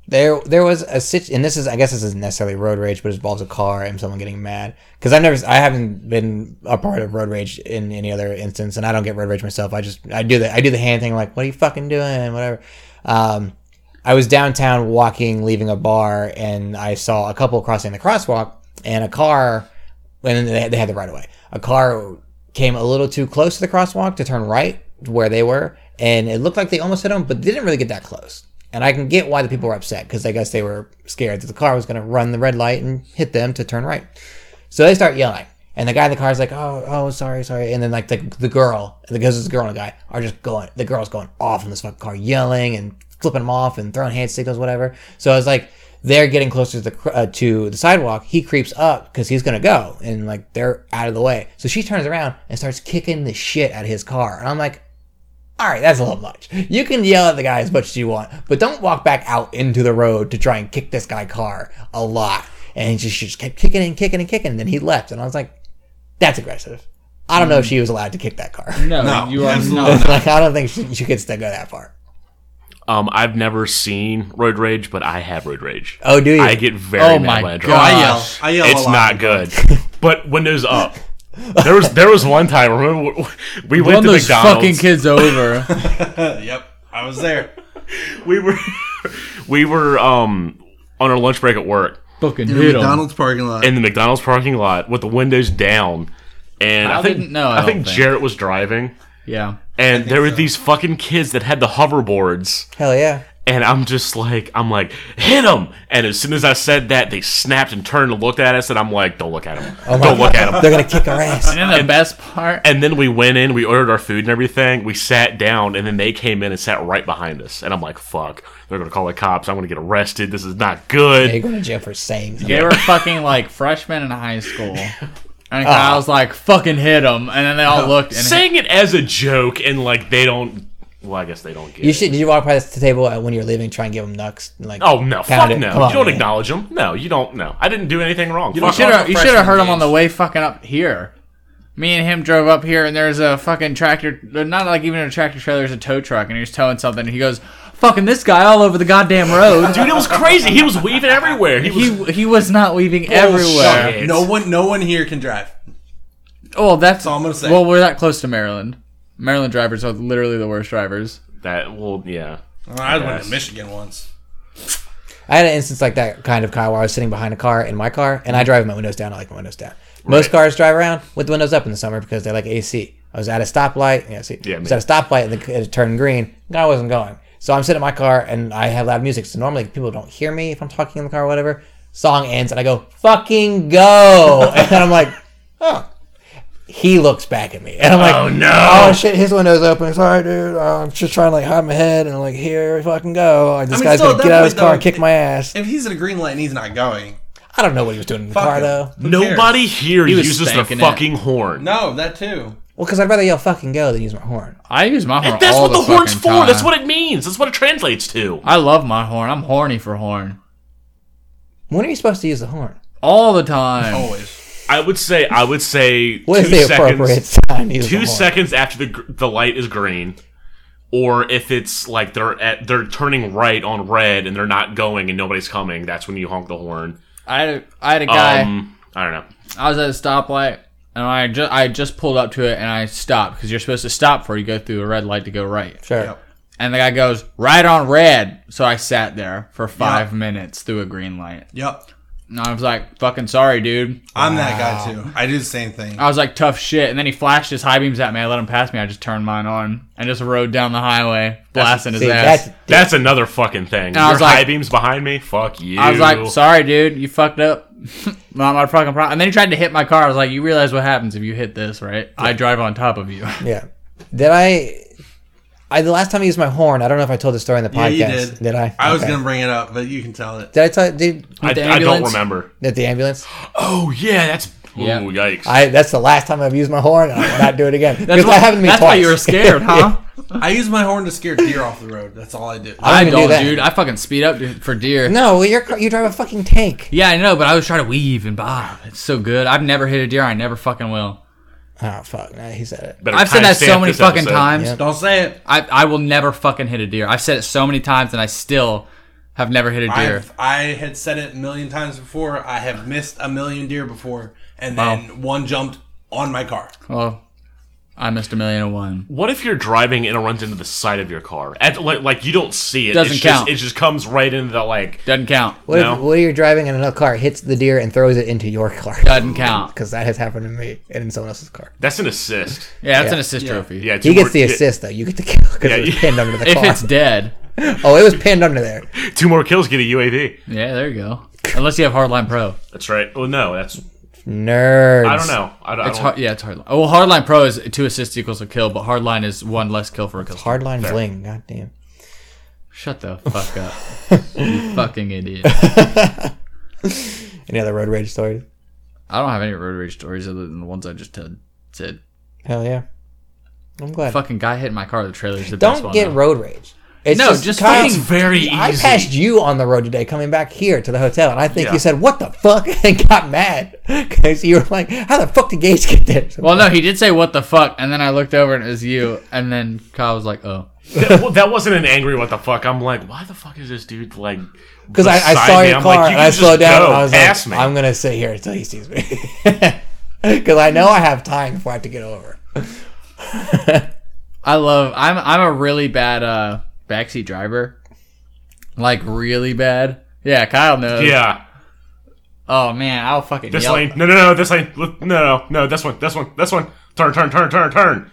There, there was a sit, and this is, I guess, this isn't necessarily road rage, but it involves a car and someone getting mad. Because I've never, I haven't been a part of road rage in any other instance, and I don't get road rage myself. I just, I do the, I do the hand thing, like, what are you fucking doing, whatever. Um, I was downtown walking, leaving a bar, and I saw a couple crossing the crosswalk, and a car, and they, they had the right of way. A car came a little too close to the crosswalk to turn right where they were, and it looked like they almost hit them, but they didn't really get that close. And I can get why the people were upset, because I guess they were scared that the car was going to run the red light and hit them to turn right. So they start yelling. And the guy in the car is like, oh, oh, sorry, sorry. And then like the the girl, because it's a girl and a guy, are just going, the girl's going off in this fucking car, yelling and flipping them off and throwing hand signals, whatever. So I was like, they're getting closer to the uh, to the sidewalk. He creeps up because he's going to go. And like they're out of the way. So she turns around and starts kicking the shit out of his car. And I'm like, all right, that's a little much. You can yell at the guy as much as you want, but don't walk back out into the road to try and kick this guy's car a lot. And he just, just kept kicking and kicking and kicking, and then he left. And I was like, that's aggressive. I don't know if she was allowed to kick that car. No, No, you are absolutely not. Like, I don't think she, she could still go that far. Um, I've never seen road rage, but I have road rage. Oh, do you? I get very Oh mad my when I God. drive. I yell. I yell. It's a lot. not good. But windows up. There was there was one time. Remember we went Run to those McDonald's. fucking kids over. Yep, I was there. We were we were um on our lunch break at work Fucking In the hit 'em. McDonald's parking lot. in the McDonald's parking lot with the windows down, and I, I think didn't know, I I, think don't think. Jarrett was driving, Yeah. and there were so. these fucking kids that had the hoverboards. Hell yeah. And I'm just like, I'm like, hit him! And as soon as I said that, they snapped and turned and looked at us, and I'm like, don't look at him. Oh my Don't look at God. him. They're going to kick our ass. And then the best part, And then we went in, we ordered our food and everything, we sat down, and then they came in and sat right behind us. And I'm like, fuck, they're going to call the cops, I'm going to get arrested, this is not good. You're going to jail for saying something. they were fucking like freshmen in high school. And Kyle's like, fucking hit him. And then they all looked and Saying it as a joke, and like, they don't, well, I guess they don't get You it. should. Did you walk by the table when you were leaving, try and give them knucks? Like, Oh, no, pound fuck it? no. Come on, you don't man. acknowledge them. No, you don't, no. I didn't do anything wrong. You Fuck don't You off. should have you freshman should have heard him games. on the way fucking up here. Me and him drove up here, and there's a fucking tractor, not like even a tractor trailer, there's a tow truck, and he was towing something, and he goes, fucking this guy all over the goddamn road. Dude, it was crazy. He was weaving everywhere. He was He he was not weaving everywhere. shit. No one, no one here can drive. Oh, that's all I'm gonna say. Well, we're that close to Maryland. Maryland drivers are literally the worst drivers. that. Well, yeah. I went guess. to Michigan once. I had an instance like that kind of Kyle where I was sitting behind a car in my car, and I drive my windows down. I like my windows down. Most cars drive around with the windows up in the summer because they like A C. I was at a stoplight. Yeah, see, Yeah, I was at a stoplight and the, it turned green. Guy wasn't going, so I'm sitting in my car and I have loud music. So normally people don't hear me if I'm talking in the car or whatever. Song ends and I go fucking go, and I'm like, oh. He looks back at me, and I'm like, Oh, no. oh shit, his window's open. Sorry, dude. Uh, I'm just trying to like hide my head, and I'm like, here, we fucking go. Like, this I mean, guy's still, gonna at get that out of his point, car though, and kick my ass. If he's at a green light and he's not going, I don't know what he was doing in the fuck car him. though. Who Nobody cares? here He was uses the spanking it. fucking horn. No, that too. Well, because I'd rather yell "fucking go" than use my horn. I use my horn And that's all what the, the horn's fucking for. time. That's what it means. That's what it translates to. I love my horn. I'm horny for horn. When are you supposed to use the horn? All the time. Always. I would say. I would say. What two is the appropriate seconds, time to use the Two horn? seconds after the gr- the light is green, or if it's like they're at they're turning right on red and they're not going and nobody's coming. That's when you honk the horn. I had a, I had a guy. Um, I don't know. I was at a stoplight, and I just I just pulled up to it, and I stopped because you're supposed to stop before you go through a red light to go right. Sure. Yep. And the guy goes right on red, so I sat there for five minutes through a green light. Yep. And I was like, "Fucking sorry, dude." I'm that guy too. I do the same thing. I was like, "Tough shit." And then he flashed his high beams at me. I let him pass me. I just turned mine on and just rode down the highway, blasting his See, ass. that's That's another fucking thing. I Your was like- high beams behind me. Fuck you. I was like, "Sorry, dude, you fucked up." Not my fucking problem. And then he tried to hit my car. I was like, "You realize what happens if you hit this, right? I drive on top of you." yeah. Did I? I the last time I used my horn, I don't know if I told the story in the Yeah, podcast. you did. I? I was Okay. gonna bring it up, but you can tell it. Did I tell? Did I, the I don't ambulance? remember. at the ambulance? Oh yeah, that's. Yeah. Ooh, yikes. I. That's the last time I've used my horn, and I will not do it again. That's, Because why, that happened to me that's twice. why you were scared, huh? I use my horn to scare deer off the road. That's all I do. I I don't even do don't, that. dude. I fucking speed up to- for deer. No, well, you're you drive a fucking tank. Yeah, I know, but I was trying to weave and bob. It's so good. I've never hit a deer. I never fucking will. Oh fuck! No, he said it. Better I've said that so timestamp many this fucking episode. times. Yeah. Don't say it. I, I will never fucking hit a deer. I've said it so many times, and I still have never hit a deer. I've, I had said it a million times before. I have missed a million deer before, and then Wow. one jumped on my car. Well, I missed a million and one. What if you're driving and it runs into the side of your car? At, like, like you don't see it. Doesn't it's just, count. It just comes right into the like. Doesn't count. What No. if what if you're driving and another car hits the deer and throws it into your car? Doesn't count. Because that has happened to me and in someone else's car. That's an assist. Yeah, that's Yeah. an assist Yeah. trophy. Yeah, He two gets more- the yeah, assist though. You get the kill because Yeah, it was yeah. pinned under the If car. it's dead. Oh, it was pinned under there. Two more kills get a U A V. Yeah, there you go. Unless you have Hardline Pro. That's right. Oh no, that's Nerds. I don't know. I don't. It's I don't hard, yeah, it's Hardline. Oh, well, Hardline Pro is two assists equals a kill, but Hardline is one less kill for a kill. Hardline bling. God damn. Shut the fuck up. You fucking idiot. Any other road rage stories? I don't have any road rage stories other than the ones I just t- said. Hell yeah. I'm glad. Fucking guy hitting my car with the trailer is the best Don't one. get though. road rage. It's No, just, just Kyle, fucking- It's very I easy. passed you on the road today coming back here to the hotel, and I think Yeah. you said, "What the fuck?" and got mad because you were like, "How the fuck did Gage get there?" So Well, no, he did say what the fuck, and then I looked over and it was you, and then Kyle was like, "Oh, that, well, that wasn't an angry what the fuck. I'm like, why the fuck is this dude like? Because I, I beside saw me? your I'm car like, you and can I just slowed down go and I was past like, me. "I'm gonna sit here until he sees me," because I know I have time before I have to get over. I love. I'm I'm a really bad uh, backseat driver, like really bad. Yeah, Kyle knows. Yeah, Oh man, I'll fucking this yell. lane. No, no, no. This lane. No, no, no. This one. This one. This one. Turn, turn, turn, turn, turn.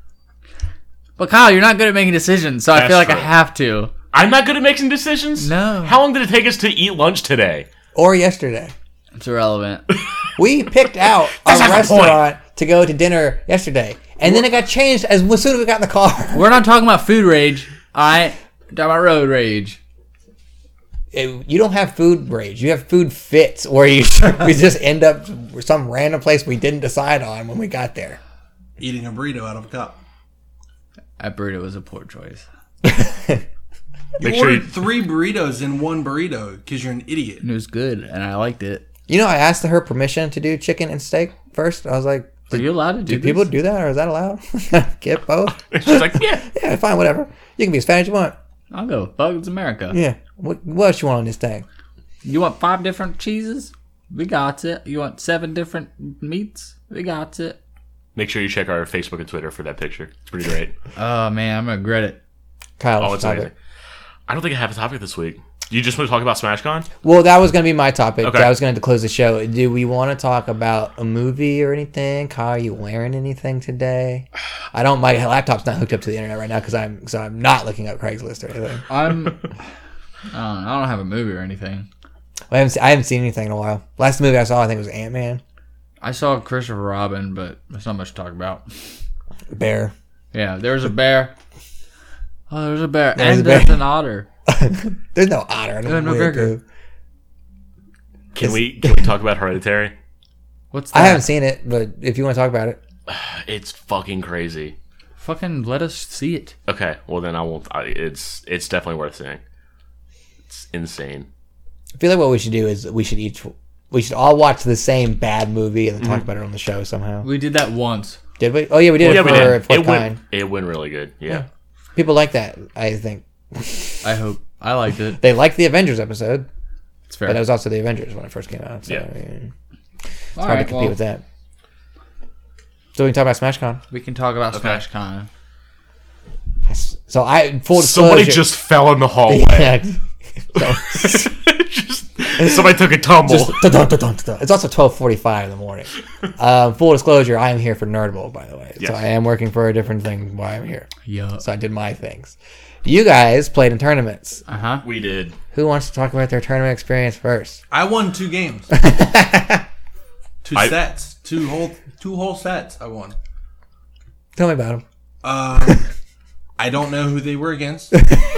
But Kyle, you're not good at making decisions, so I That's feel like I true. have to. I'm not good at making decisions. No. How long did it take us to eat lunch today? Or yesterday, It's irrelevant. we picked out a That's not the point. restaurant to go to dinner yesterday, and then it got changed as, as soon as we got in the car. We're not talking about food rage. I talking about road rage. It- you don't have food rage. You have food fits, where you we just end up some random place we didn't decide on when we got there. Eating a burrito out of a cup. That burrito was a poor choice. You Make sure ordered you- three burritos in one burrito because you're an idiot. It was good, and I liked it. You know, I asked her permission to do chicken and steak first. I was like, Are you allowed to do, "Do people this? do that, or is that allowed? Get both? She's like, yeah. Yeah, fine, whatever. You can be as fat as you want. I'll go. Fuck, it's America. Yeah. What what else you want on this thing? You want five different cheeses? We got it. You want seven different meats? We got it. Make sure you check our Facebook and Twitter for that picture. It's pretty great. Oh man, I'm gonna regret it. Kyle, Oh, what's it's your amazing. topic? I don't think I have a topic this week. You just want to talk about SmashCon? Well, that was going to be my topic. Okay. I was going to close the show. Do we want to talk about a movie or anything? Kyle, are you wearing anything today? I don't. My laptop's not hooked up to the internet right now because I'm so I'm not looking up Craigslist or anything. I'm. I don't, know, I don't have a movie or anything. I haven't, se- I haven't seen anything in a while. Last movie I saw, I think, was Ant Man. I saw Christopher Robin, but there's not much to talk about. Bear. Yeah, there was a bear. Oh, there's a bear, There's and a bear. there's an otter. There's no otter. Ewan No weird McGregor. dude. Can we can we talk about Hereditary? What's that? I haven't seen it, but if you want to talk about it, It's fucking crazy. Fucking let us see it. Okay, well then I won't. I, it's it's definitely worth seeing. It's insane. I feel like what we should do is we should each we should all watch the same bad movie and then Mm-hmm. talk about it on the show somehow. We did that once. Did we? Oh yeah, we did yeah, it we for did. Fourth It went. Kind. It went really good. Yeah. People like that. I think I hope. I liked it. they liked the Avengers episode, It's fair. but it was also the Avengers when it first came out. So Yeah. I mean, it's All hard right, to compete well, with that. So we can talk about SmashCon. we can talk about Okay. SmashCon. So I full disclosure. Somebody just fell in the hallway. yeah. So, just somebody took a tumble. just dun-dun-dun-dun-dun. It's also twelve forty-five in the morning. Um, full disclosure, I am here for Nerdable, by the way. Yes. So I am working for a different thing while I'm here. Yeah. So I did my things. You guys played in tournaments. Uh huh. we did. Who wants to talk about their tournament experience first? I won two games. two I- sets. Two whole two whole sets I won. Tell me about them. Um, I don't know who they were against.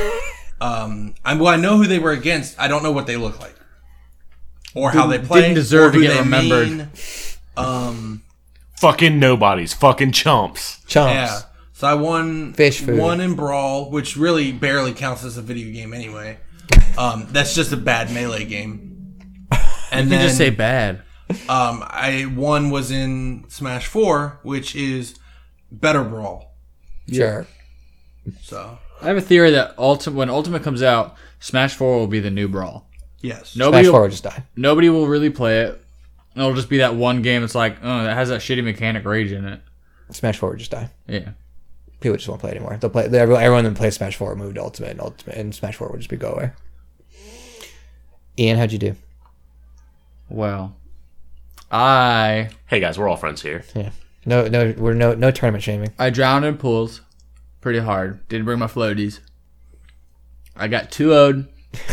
Um, I, well, I know who they were against. I don't know what they look like, or how they Didn't play. deserve or to who get they remembered. mean. Um, Fucking nobodies. Fucking chumps. Chumps. yeah. So I won Fish food. one in Brawl, which really barely counts as a video game anyway. Um, that's just a bad melee game. And You then can just say bad. um, I one was in Smash Four, which is better Brawl. Sure. So I have a theory that Ultimate, when Ultimate comes out, Smash four will be the new Brawl. Yes. Nobody Smash will, four will just die. nobody will really play it. It'll just be that one game. It's like, oh, that has that shitty mechanic Rage in it. Smash four will just die. Yeah. People just won't play it anymore. They'll play. Everyone, everyone that plays Smash four moved to Ultimate, and Ultimate, and Smash four will just be go away. Ian, how'd you do? Well, I Hey guys, we're all friends here. Yeah. No, no, we're no no tournament shaming. I drowned in pools pretty hard. Didn't bring my floaties. I got two oh'd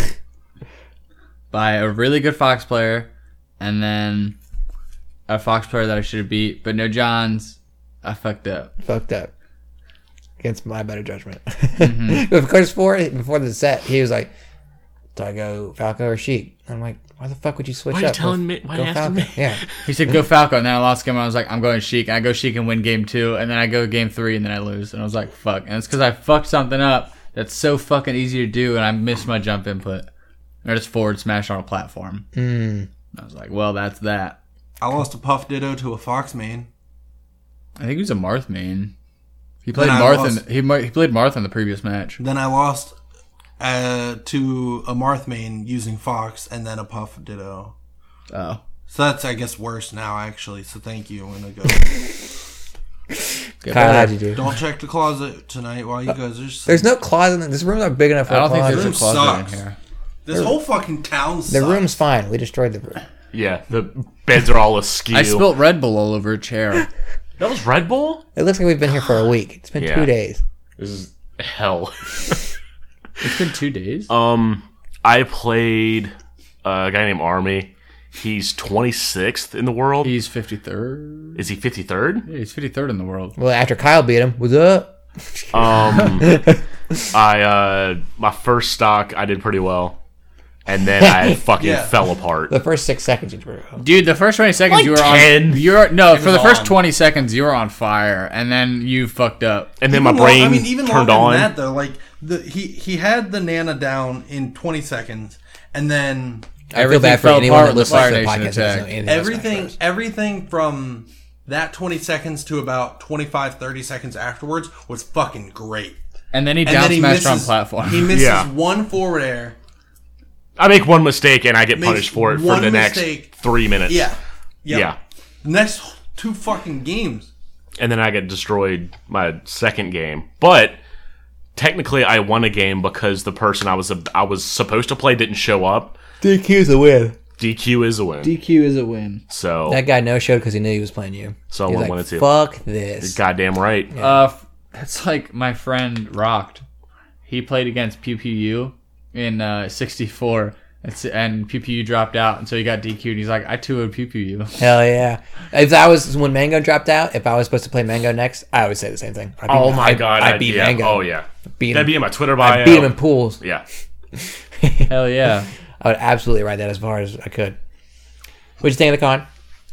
by a really good Fox player, and then a Fox player that I should have beat, but no Johns. I fucked up. Fucked up. Against my better judgment. Mm-hmm. But of course, before before the set, he was like, "Do I go Falco or Sheik?" I'm like, "Why the fuck would you switch Why are you up? telling Go- me- why go are you asking Falco." me? Yeah. He said, go Falco, and then I lost game. I was like, I'm going Sheik. And I go Sheik and win game two, and then I go game three, and then I lose. And I was like, fuck. And it's because I fucked something up that's so fucking easy to do, and I missed my jump input. I just forward smash on a platform. Mm. I was like, well, that's that. I lost a Puff Ditto to a Fox main. I think he was a Marth main. He played Then I Marth. lost- In, he mar- he played Marth in the previous match. Then I lost uh, to a Marth main using Fox and then a Puff Ditto. Oh, So that's, I guess, worse now, actually. So thank you. I'm going to go. Get Kyle, better. how'd you do? Don't check the closet tonight while you guys are just... There's no closet. In this room's not big enough for I don't a think closet. there's a room closet sucks. in here. This whole fucking town sucks. The room's fine. We destroyed the room. Yeah, the beds are all askew. I spilled Red Bull all over a chair. That was Red Bull? It looks like we've been here for a week. It's been Yeah. two days. This is hell. It's been two days. um, I played uh, a guy named Army. He's twenty-sixth in the world. He's fifty-third. Is he fifty-third? Yeah, he's fifty-third in the world. Well, after Kyle beat him, what's up? Um, I uh, my first stock I did pretty well, and then I fucking Yeah. fell apart. The first six seconds you drew. Dude, the first twenty seconds Like you were ten. on. You're no for was the first on. twenty seconds you were on fire, and then you fucked up. And then my Even lo- brain I mean, even turned longer on. than that, though. Like, the, he, he had the Nana down in twenty seconds, and then... I feel Everything bad for fell anyone apart that with the listens Fire to the Nation podcast. that doesn't know attack. anything about Smash Everything Bros. everything from that twenty seconds to about twenty-five, thirty seconds afterwards was fucking great. And then he And down then he smashed on misses, platform. he misses Yeah. one forward air. I make one mistake and I get Makes punished for it for one the mistake. next three minutes. Yeah. Yep. Yeah. Next two fucking games. And then I get destroyed my second game. But technically, I won a game because the person I was I was supposed to play didn't show up. D Q's a win. D Q is a win. D Q is a win. So That guy no showed because he knew he was playing you. So I He was won one like, or two. fuck this. goddamn right. Uh, f- that's like my friend Rocked. He played against Pew Pew U in uh, sixty-four, it's, and Pew Pew U dropped out, and so he got D Q'd. He's like, I two would Pew Pew U. Hell yeah. If I was, when Mango dropped out, if I was supposed to play Mango next, I would say the same thing. I beat, Oh my I, god. I, beat yeah. Mango. Oh yeah. Beat That'd him. be in my Twitter bio. I beat him in pools. Yeah. Hell yeah. I would absolutely ride that as far as I could. What'd you think of the con?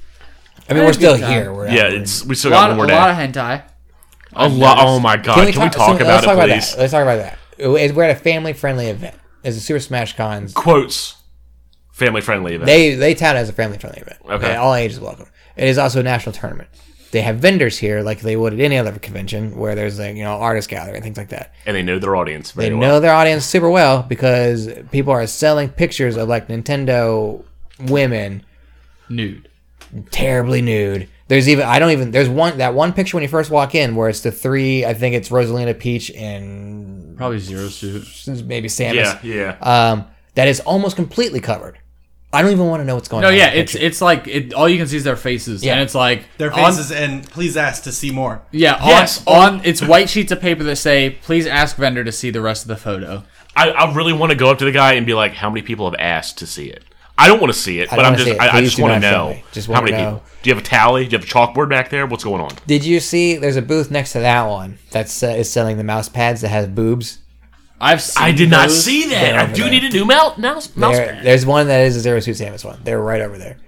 I mean, I we're had a still good time. here. We're Yeah, out. it's we still A got lot, one more a day. lot of hentai. A lot. Oh my god. Can we talk, so about let's it, talk about please? that. Let's talk about that. It- We're at a family-friendly event. It's a Super Smash Cons. Quotes. Family friendly event. They they tout it as a family-friendly event. Okay. And all ages welcome. It is also a national tournament. They have vendors here like they would at any other convention where there's like, you know, artist gallery and things like that. and they know their audience very They well. know their audience super well because people are selling pictures of like Nintendo women Nude. terribly nude. There's even I don't even there's one that one picture when you first walk in where it's the three I think it's Rosalina, Peach, and Probably Zero Suit. maybe Samus. Yeah, yeah. Um, that is almost completely covered. I don't even want to know what's going No, on. in yeah, that it's picture. it's like it, all you can see is their faces, Yeah. and it's like Their on- faces, and please ask to see more. yeah, Yes. on, on it's white sheets of paper that say, "Please ask vendor to see the rest of the photo." I, I really want to go up to the guy and be like, how many people have asked to see it? I don't want to see it, I but don't I'm wanna just see it. I, I Please just do want to not show know me. Just how wanna many know. people. Do you have a tally? Do you have a chalkboard back there? What's going on? Did you see? There's a booth next to that one that's uh, is selling the mouse pads that has boobs. I've seen I did not those. see that. They're I over do there. need a new mouse mouse, mouse There, pad. there's one that is a Zero Suit Samus one. They're right over there.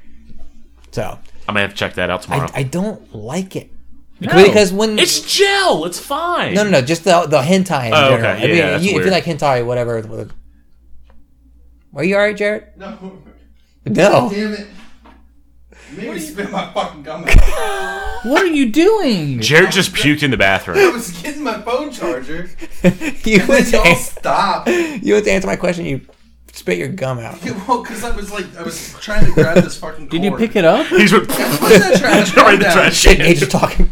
So I'm gonna have to check that out tomorrow. I, I don't like it No. because when it's gel, it's fine. no no no just the the hentai in Oh, general. okay. I mean, Yeah, that's you, if you weird. like hentai, whatever. whatever. Are you alright, Jared? No. No. Damn it. Maybe spit my fucking gum out. What are you doing? Jared just puked in the I bathroom. was getting my phone charger. You And went then to y'all ans- stop. you went to answer my question. You spit your gum out. Well, because I was like, I was trying to grab this fucking cord. Did you pick it up? He's with What's that trash? right in the Calm trash down. can. Age of talking.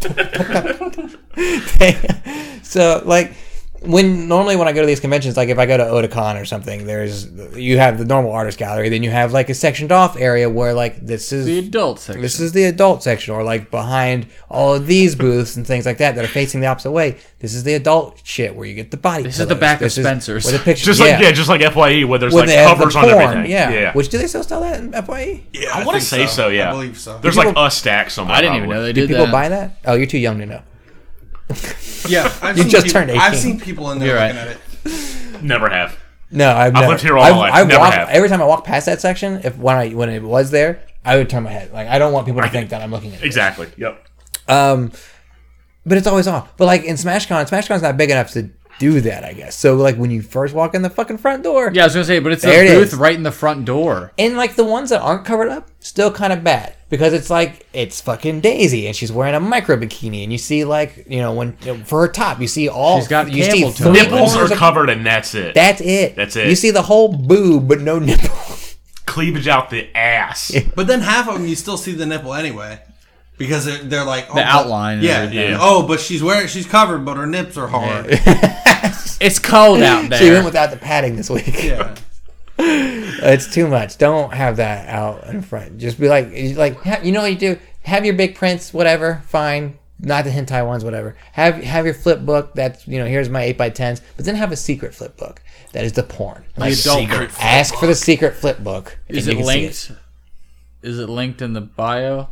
So like when normally when I go to these conventions, like if I go to Otakon or something, there's you have the normal artist gallery, then you have like a sectioned off area where like this is The adult section. this is the adult section, or like behind all of these booths and things like that that are facing the opposite way. This is the adult shit where you get the body. This is the pillows. back of This is Spencer's. where the pictures, Just like yeah, just like F Y E, where there's Where like they have covers the on porn, everything. Yeah. yeah. Which do they still sell that in F Y E? Yeah, I wanna think say so, yeah. I believe so. There's People- like a stack somewhere. I didn't even probably. know they Do did people that. buy that? Oh, you're too young to know. Yeah, I've You seen just people, turned I've eighteen. seen people in there You're looking right. at it. Never have. No, I've, never, lived here all my I've, life. I've Never walked, have. Every time I walk past that section, if when I when it was there, I would turn my head. Like I don't want people to think that I'm looking at it. Exactly. Yep. Um, but it's always on. But like in SmashCon, SmashCon's not big enough to do that, I guess. So like when you first walk in the fucking front door, Yeah, I was gonna say, but it's There a it booth is. right in the front door. and like the ones that aren't covered up, still kind of bad because it's like it's fucking Daisy and she's wearing a micro bikini, and you see like you know when for her top, you see all She's got you see camel toe. three Nipples are corners of- covered, and that's it. That's it. That's it. You see the whole boob, but no nipple. Cleavage out the ass. But then half of them, you still see the nipple anyway. Because they're, they're like... Oh, The but- outline and Yeah. everything. Yeah. Oh, but she's wearing... She's covered, but her nips are hard. It's cold out there. She went without the padding this week. Yeah. It's too much. Don't have that out in front. Just be like, like ha- you know what you do? Have your big prints, whatever, fine. Not the hentai ones, whatever. Have have your flip book. That's you know, here's my eight by tens. But then have a secret flip book. That is the porn. Like, adult secret book. ask for the secret flip book. Is and it you can see linked? Is it linked in the bio?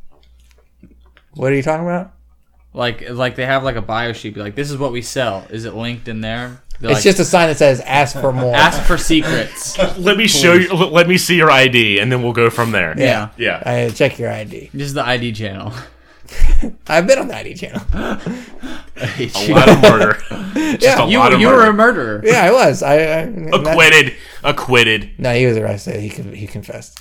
What are you talking about? Like, like they have like a bio sheet. Be like, this is what we sell. Is it linked in there? They're It's like, just a sign that says "Ask for more." ask for secrets. Let me show you. l- Let me see your I D, and then we'll go from there. Yeah. Yeah. I check your I D. This is the I D channel. I've been on the I D channel. I hate A you. lot of murder. Just Yeah. a You, lot of you murder. were a murderer. Yeah, I was. I, I Acquitted. Acquitted. No, he was arrested. He con- he confessed.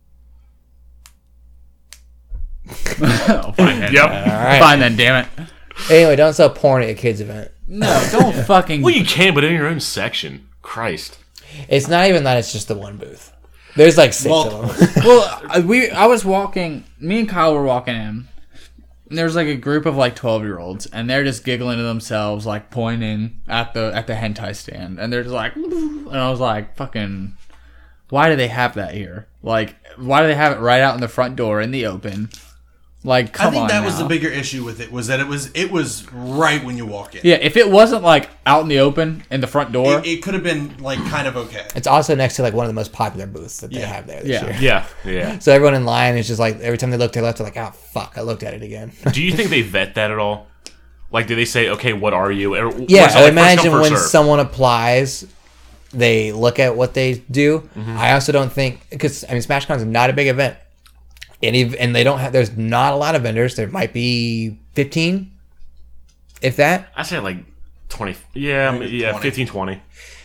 Oh, fine then. Yep. All right. Fine then, damn it. Anyway, don't sell porn at a kids event. No, don't fucking. Well, you can, but in your own section. Christ. It's not even that. It's just the one booth. There's like six Multiple. of them. Well, uh, we I was walking. Me and Kyle were walking in. And there's like a group of like twelve year olds, and they're just giggling to themselves, like pointing at the at the hentai stand, and they're just like, and I was like, fucking, why do they have that here? Like, why do they have it right out in the front door in the open? Like, come I think on that was now. the bigger issue with it, was that it was it was right when you walk in. Yeah, if it wasn't like out in the open in the front door, It, it could have been like kind of okay. It's also next to like one of the most popular booths that they Yeah. have there this Yeah. year. Yeah. Yeah. So everyone in line is just like every time they look to their left, they're like, "Oh fuck, I looked at it again." Do you think they vet that at all? Like, do they say, okay, what are you? Or, or is Yeah, it I like would imagine first come, when first serve? someone applies, they look at what they do. Mm-hmm. I also don't think because I mean SmashCon is not a big event, and ev- and they don't have. There's not a lot of vendors. There might be fifteen, if that. I say like twenty. Yeah, Maybe yeah, twenty. fifteen, twenty.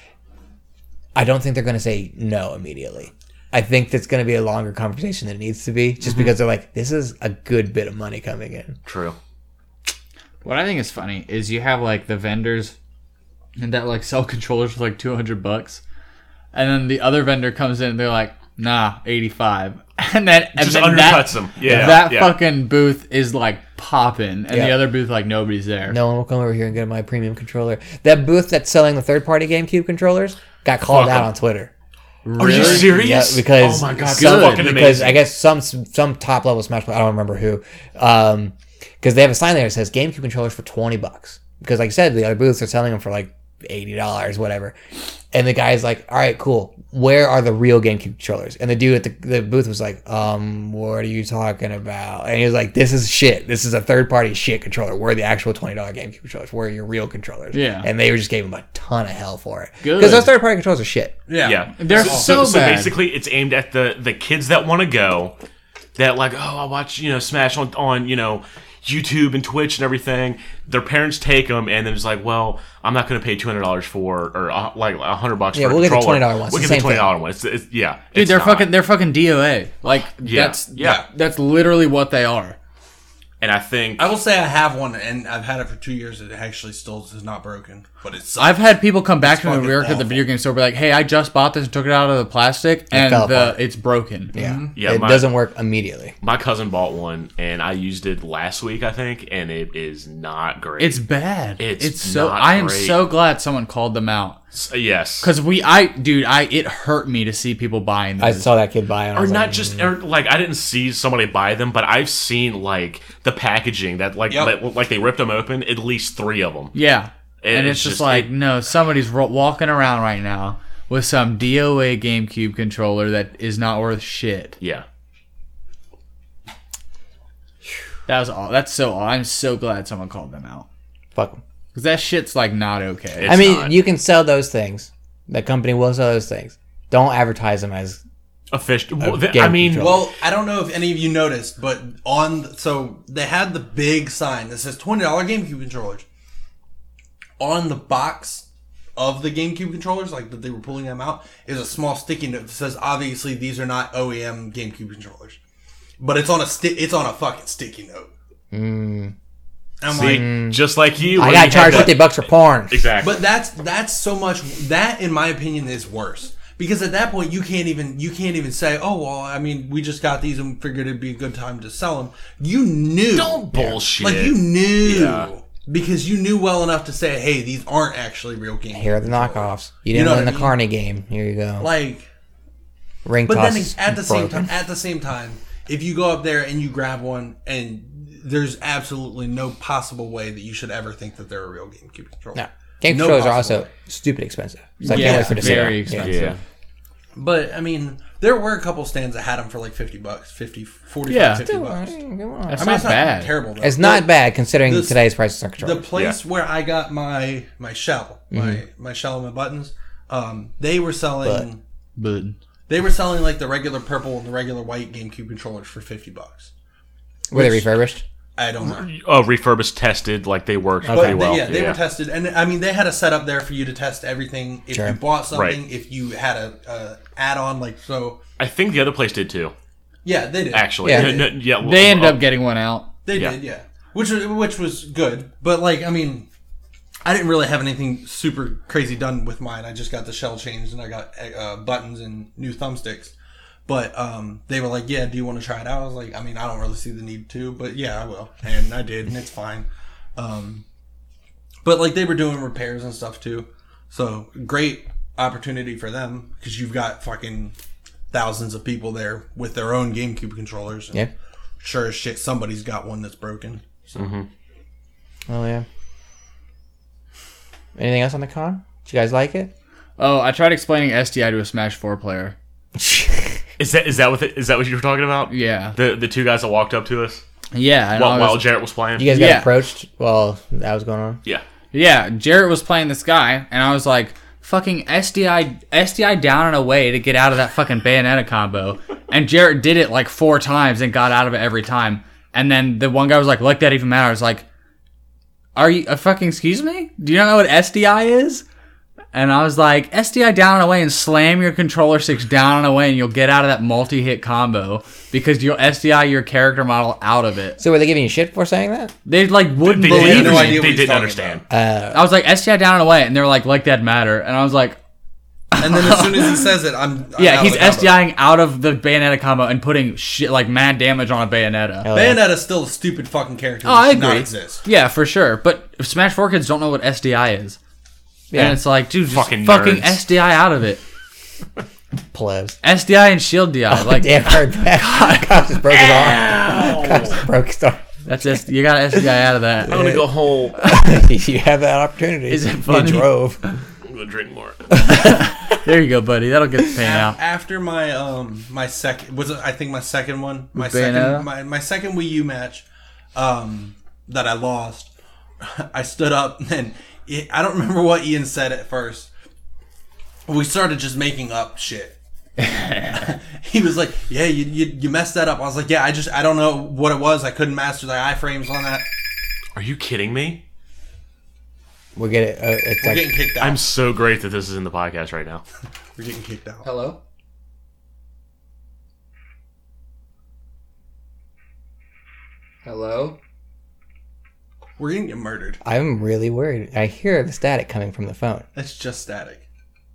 I don't think they're going to say no immediately. I think that's going to be a longer conversation than it needs to be, just because they're like, this is a good bit of money coming in. True. what I think is funny is you have like the vendors and that like sell controllers for like two hundred bucks, and then the other vendor comes in and they're like, nah, eighty-five, and then and Just then undercuts that, them. Yeah, that yeah. fucking booth is like popping, and Yeah. the other booth like nobody's there. No one will come over here and get my premium controller. That booth that's selling the third-party GameCube controllers got called Fuck out 'em. on Twitter. Are you serious? Yeah, because oh my god, some- so fucking because amazing. I guess some some top level Smash Bros. I don't remember who, um, because they have a sign there that says GameCube controllers for twenty bucks. Because like I said, the other booths are selling them for like eighty dollars, whatever. And the guy's like, "All right, cool. Where are the real GameCube controllers?" And the dude at the, the booth was like, "Um, what are you talking about?" And he was like, "This is shit. This is a third party shit controller. Where are the actual twenty dollar GameCube controllers? Where are your real controllers?" Yeah. And they just gave him a ton of hell for it. Good. Because those third party controllers are shit. Yeah. Yeah, They're so so bad. basically, it's aimed at the the kids that want to go, that like, oh, I'll watch you know Smash on on you know YouTube and Twitch and everything. Their parents take them, and then it's like, well, I'm not going to pay two hundred dollars for, or uh, like a hundred bucks. Yeah, for we'll a get the controller. twenty dollar one. It's We'll the get the same twenty dollar thing. one. It's, it's, yeah, Dude, it's they're not. fucking they're fucking D O A. Like Yeah, that's yeah. that's literally what they are. And I think I will say I have one, and I've had it for two years. It actually still is not broken, but it's. I've had people come back to me when we fucking worked at the awful. video game store, be like, "Hey, I just bought this and took it out of the plastic, and fell the apart. it's broken." Yeah, Yeah, it my- doesn't work immediately. my cousin bought one, and I used it last week, I think, and it is not great. It's bad. It's It's, so. not I am great. so glad someone called them out S- yes, because we, I, dude, I it hurt me to see people buying this. I saw that kid buy it. and I or was not like, just or like I didn't see somebody buy them, but I've seen like the packaging that like Yep. that- like they ripped them open. At least three of them. Yeah, And and, it's it's, just, just- like it- no, somebody's ro- walking around right now with some D O A GameCube controller that is not worth shit. Yeah, That was all. That's so. I'm so glad someone called them out fuck 'em. because that shit's like not okay. It's I mean, not. you can sell those things. The company will sell those things. Don't advertise them as official. Well, th- game I mean, controller. Well, I don't know if any of you noticed, but on so they had the big sign that says twenty dollar GameCube controllers on the box of the GameCube controllers, like that they were pulling them out, is a small sticky note that says, "Obviously, these are not O E M GameCube controllers," but it's on a sti- It's on a fucking sticky note. Mm. I'm see, like, just like you, I when got you charged had fifty bucks for porn. that- exactly. but that's that's so much. That, in my opinion, is worse. Because at that point you can't even you can't even say, oh well, I mean we just got these and figured it'd be a good time to sell them. You knew, Don't bullshit. like you knew Yeah. because you knew well enough to say, hey, these aren't actually real games. Here are the knockoffs. You didn't know win what I the mean? Carney game. Here you go. Like, Ring but toss then is at the same broken. time, at the same time, if you go up there and you grab one, and there's absolutely no possible way that you should ever think that they're a real GameCube controller. No. Game No controllers are possible also way. stupid expensive. So I Yeah, can't wait for the very sale. expensive. yeah. But I mean, there were a couple stands that had them for like fifty bucks, fifty, forty-five, Yeah. fifty Yeah. bucks. Come on. That's I mean, not it's not bad. terrible though. It's not The- bad considering this- today's prices on The controllers. place where I got my my shell, my my shell and my buttons, um, they were selling But they were selling like the regular purple and the regular white GameCube controllers for fifty bucks. Were they which- refurbished? I don't know. Oh, refurbished, tested, like they worked But pretty they- well. yeah, they were tested, and I mean they had a setup there for you to test everything. If Sure. you bought something, Right. if you had a, a add-on, like so, I think the other place did too. yeah, they did. Actually, Yeah. No, no, yeah, well, they ended uh, up getting one out. They Yeah. did, yeah. Which was which was good, but like I mean, I didn't really have anything super crazy done with mine. I just got the shell changed and I got uh, buttons and new thumbsticks. But um, they were like, "Yeah, do you want to try it out?" I was like, "I mean, I don't really see the need to, but yeah, I will." And I did, and it's fine. Um, but like they were doing repairs and stuff too, so great opportunity for them because you've got fucking thousands of people there with their own GameCube controllers. And Yeah. Sure as shit, somebody's got one that's broken. Oh yeah. Anything else on the con? Did you guys like it? Oh, I tried explaining S D I to a Smash four player. Is that is that what the, is that what you were talking about? Yeah, The the two guys that walked up to us yeah. And while, I was- while Jarrett was playing. You guys got Yeah. approached while that was going on? Yeah. Yeah, Jarrett was playing this guy, and I was like, fucking S D I, S D I down and away to get out of that fucking Bayonetta combo. And Jarrett did it like four times and got out of it every time. And then the one guy was like, like that even matter? I was like, are you, uh, fucking, excuse me? Do you not know what S D I is? And I was like, S D I down and away and slam your controller sticks down and away and you'll get out of that multi-hit combo because you'll S D I your character model out of it. So were they giving you shit for saying that? They like wouldn't They, believe didn't no me. understand. idea what They he's didn't talking understand. Uh, I was like, S D I down and away, and they were like, like that matter. And I was like, And then as soon as he says it, I'm, I'm yeah, out he's of the combo. SDIing out of the Bayonetta combo and putting shit like mad damage on a Bayonetta. hell yeah. Bayonetta's still a stupid fucking character. Oh, that I should not agree. exist. Yeah, for sure. But Smash four kids don't know what S D I is. Yeah. And it's like, dude, just Fucking fucking, nerds. S D I out of it. Plebs. S D I and Shield D I. Like, Damn, heard that. Cox just broke his arm. Cox just broke his arm. that's S- you got S D I out of that. I'm gonna go home. You have that opportunity. Is it You funny? drove. I'm gonna drink more. There you go, buddy. That'll get the pain A- out. After my um my second was it, I think my second one my With Bayonetta? second my, my second Wii U match um that I lost. I stood up and it, I don't remember what Ian said at first. We started just making up shit. he was like, yeah, you, you you messed that up. I was like, yeah, I just I don't know what it was. I couldn't master the iframes on that. Are you kidding me? We get it. Uh, it's We're like, getting kicked out. I'm so great that this is in the podcast right now. We're getting kicked out. Hello? Hello? We're gonna get murdered. I'm really worried. I hear the static coming from the phone. That's just static.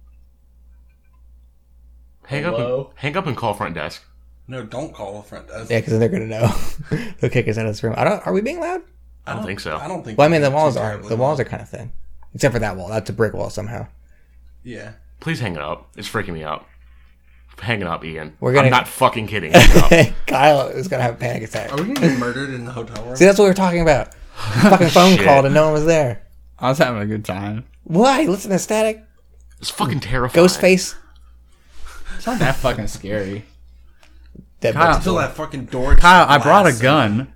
Hang up, Hello? and, hang up and call front desk. No, don't call the front desk. Yeah, because then they're gonna know. They'll kick us out of this room. I don't. Are we being loud? I don't think so. I don't think. Well, I mean, the we're walls too are. terribly The walls loud. are kind of thin, except for that wall. That's a brick wall somehow. Yeah. Please hang it up. It's freaking me out. Hang it up, Ian. We're gonna- I'm not fucking kidding. Hang it up. Kyle is gonna have a panic attack. Are we gonna get murdered in the hotel room? See, that's what we were talking about. Fucking phone Shit. called and no one was there. I was having a good time. Why? Listen to static. It's fucking terrifying. Ghostface. It's not that fucking scary. Dead Kyle, bodies. Until that fucking door. Kyle, I brought a blasts. gun.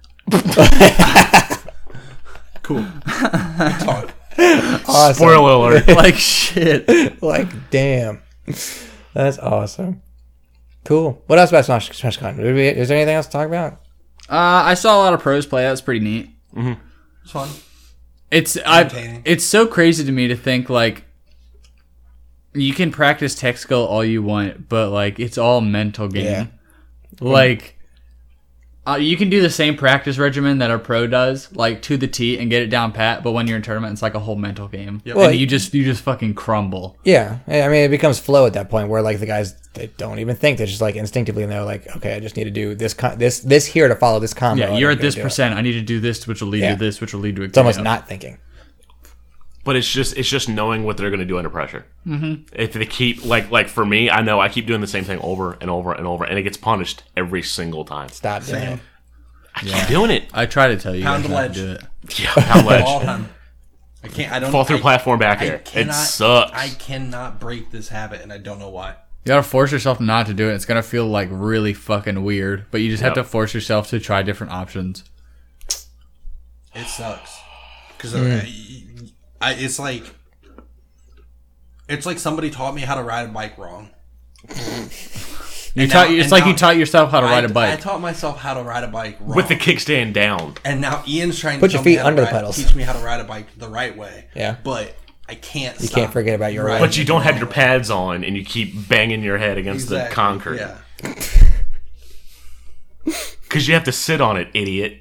Cool. Good talk. Awesome. Spoiler alert. Like shit. Like, damn. That's awesome. Cool. What else about Smash SmashCon? Did we- Is there anything else to talk about? Uh, I saw a lot of pros play. That was pretty neat. It's fun. It's I. Entertaining. It's so crazy to me to think like you can practice tech skill all you want, but like it's all mental game. Yeah. Like uh, you can do the same practice regimen that a pro does, like to the T, and get it down pat. But when you're in tournament, it's like a whole mental game. Yep. Well, and you just you just fucking crumble. Yeah. I mean, it becomes flow at that point where, like, the guys, they don't even think. They're just, like, instinctively know, like, okay, I just need to do this con- this this here to follow this combo. Yeah, and you're I'm at this gonna do it. percent. I need to do this, which will lead Yeah. to this, which will lead to a It's almost K O. not thinking. But it's just it's just knowing what they're going to do under pressure. Mm-hmm. If they keep like like for me, I know I keep doing the same thing over and over and over, and it gets punished every single time. Stop doing Same. it. I keep doing it. I try to tell you Pound guys the not to ledge. do it. Yeah, how All ledge. time. I can't. I don't. Fall through I, platform back I air. It cannot- sucks. I cannot break this habit, and I don't know why. You gotta force yourself not to do it. It's gonna feel like really fucking weird, but you just have Yep. to force yourself to try different options. It sucks because Hmm. I, I, it's like it's like somebody taught me how to ride a bike wrong. You And taught. now- it's and like now- you taught yourself how to ride I, a bike. I taught myself how to ride a bike wrong. With the kickstand down. and now Ian's trying Put to your tell me feet how to under the ride- pedals. Teach me how to ride a bike the right way. Yeah. but I can't. You can't forget about your right. But you don't have your pads on, and you keep banging your head against the concrete. Yeah. Because you have to sit on it, idiot.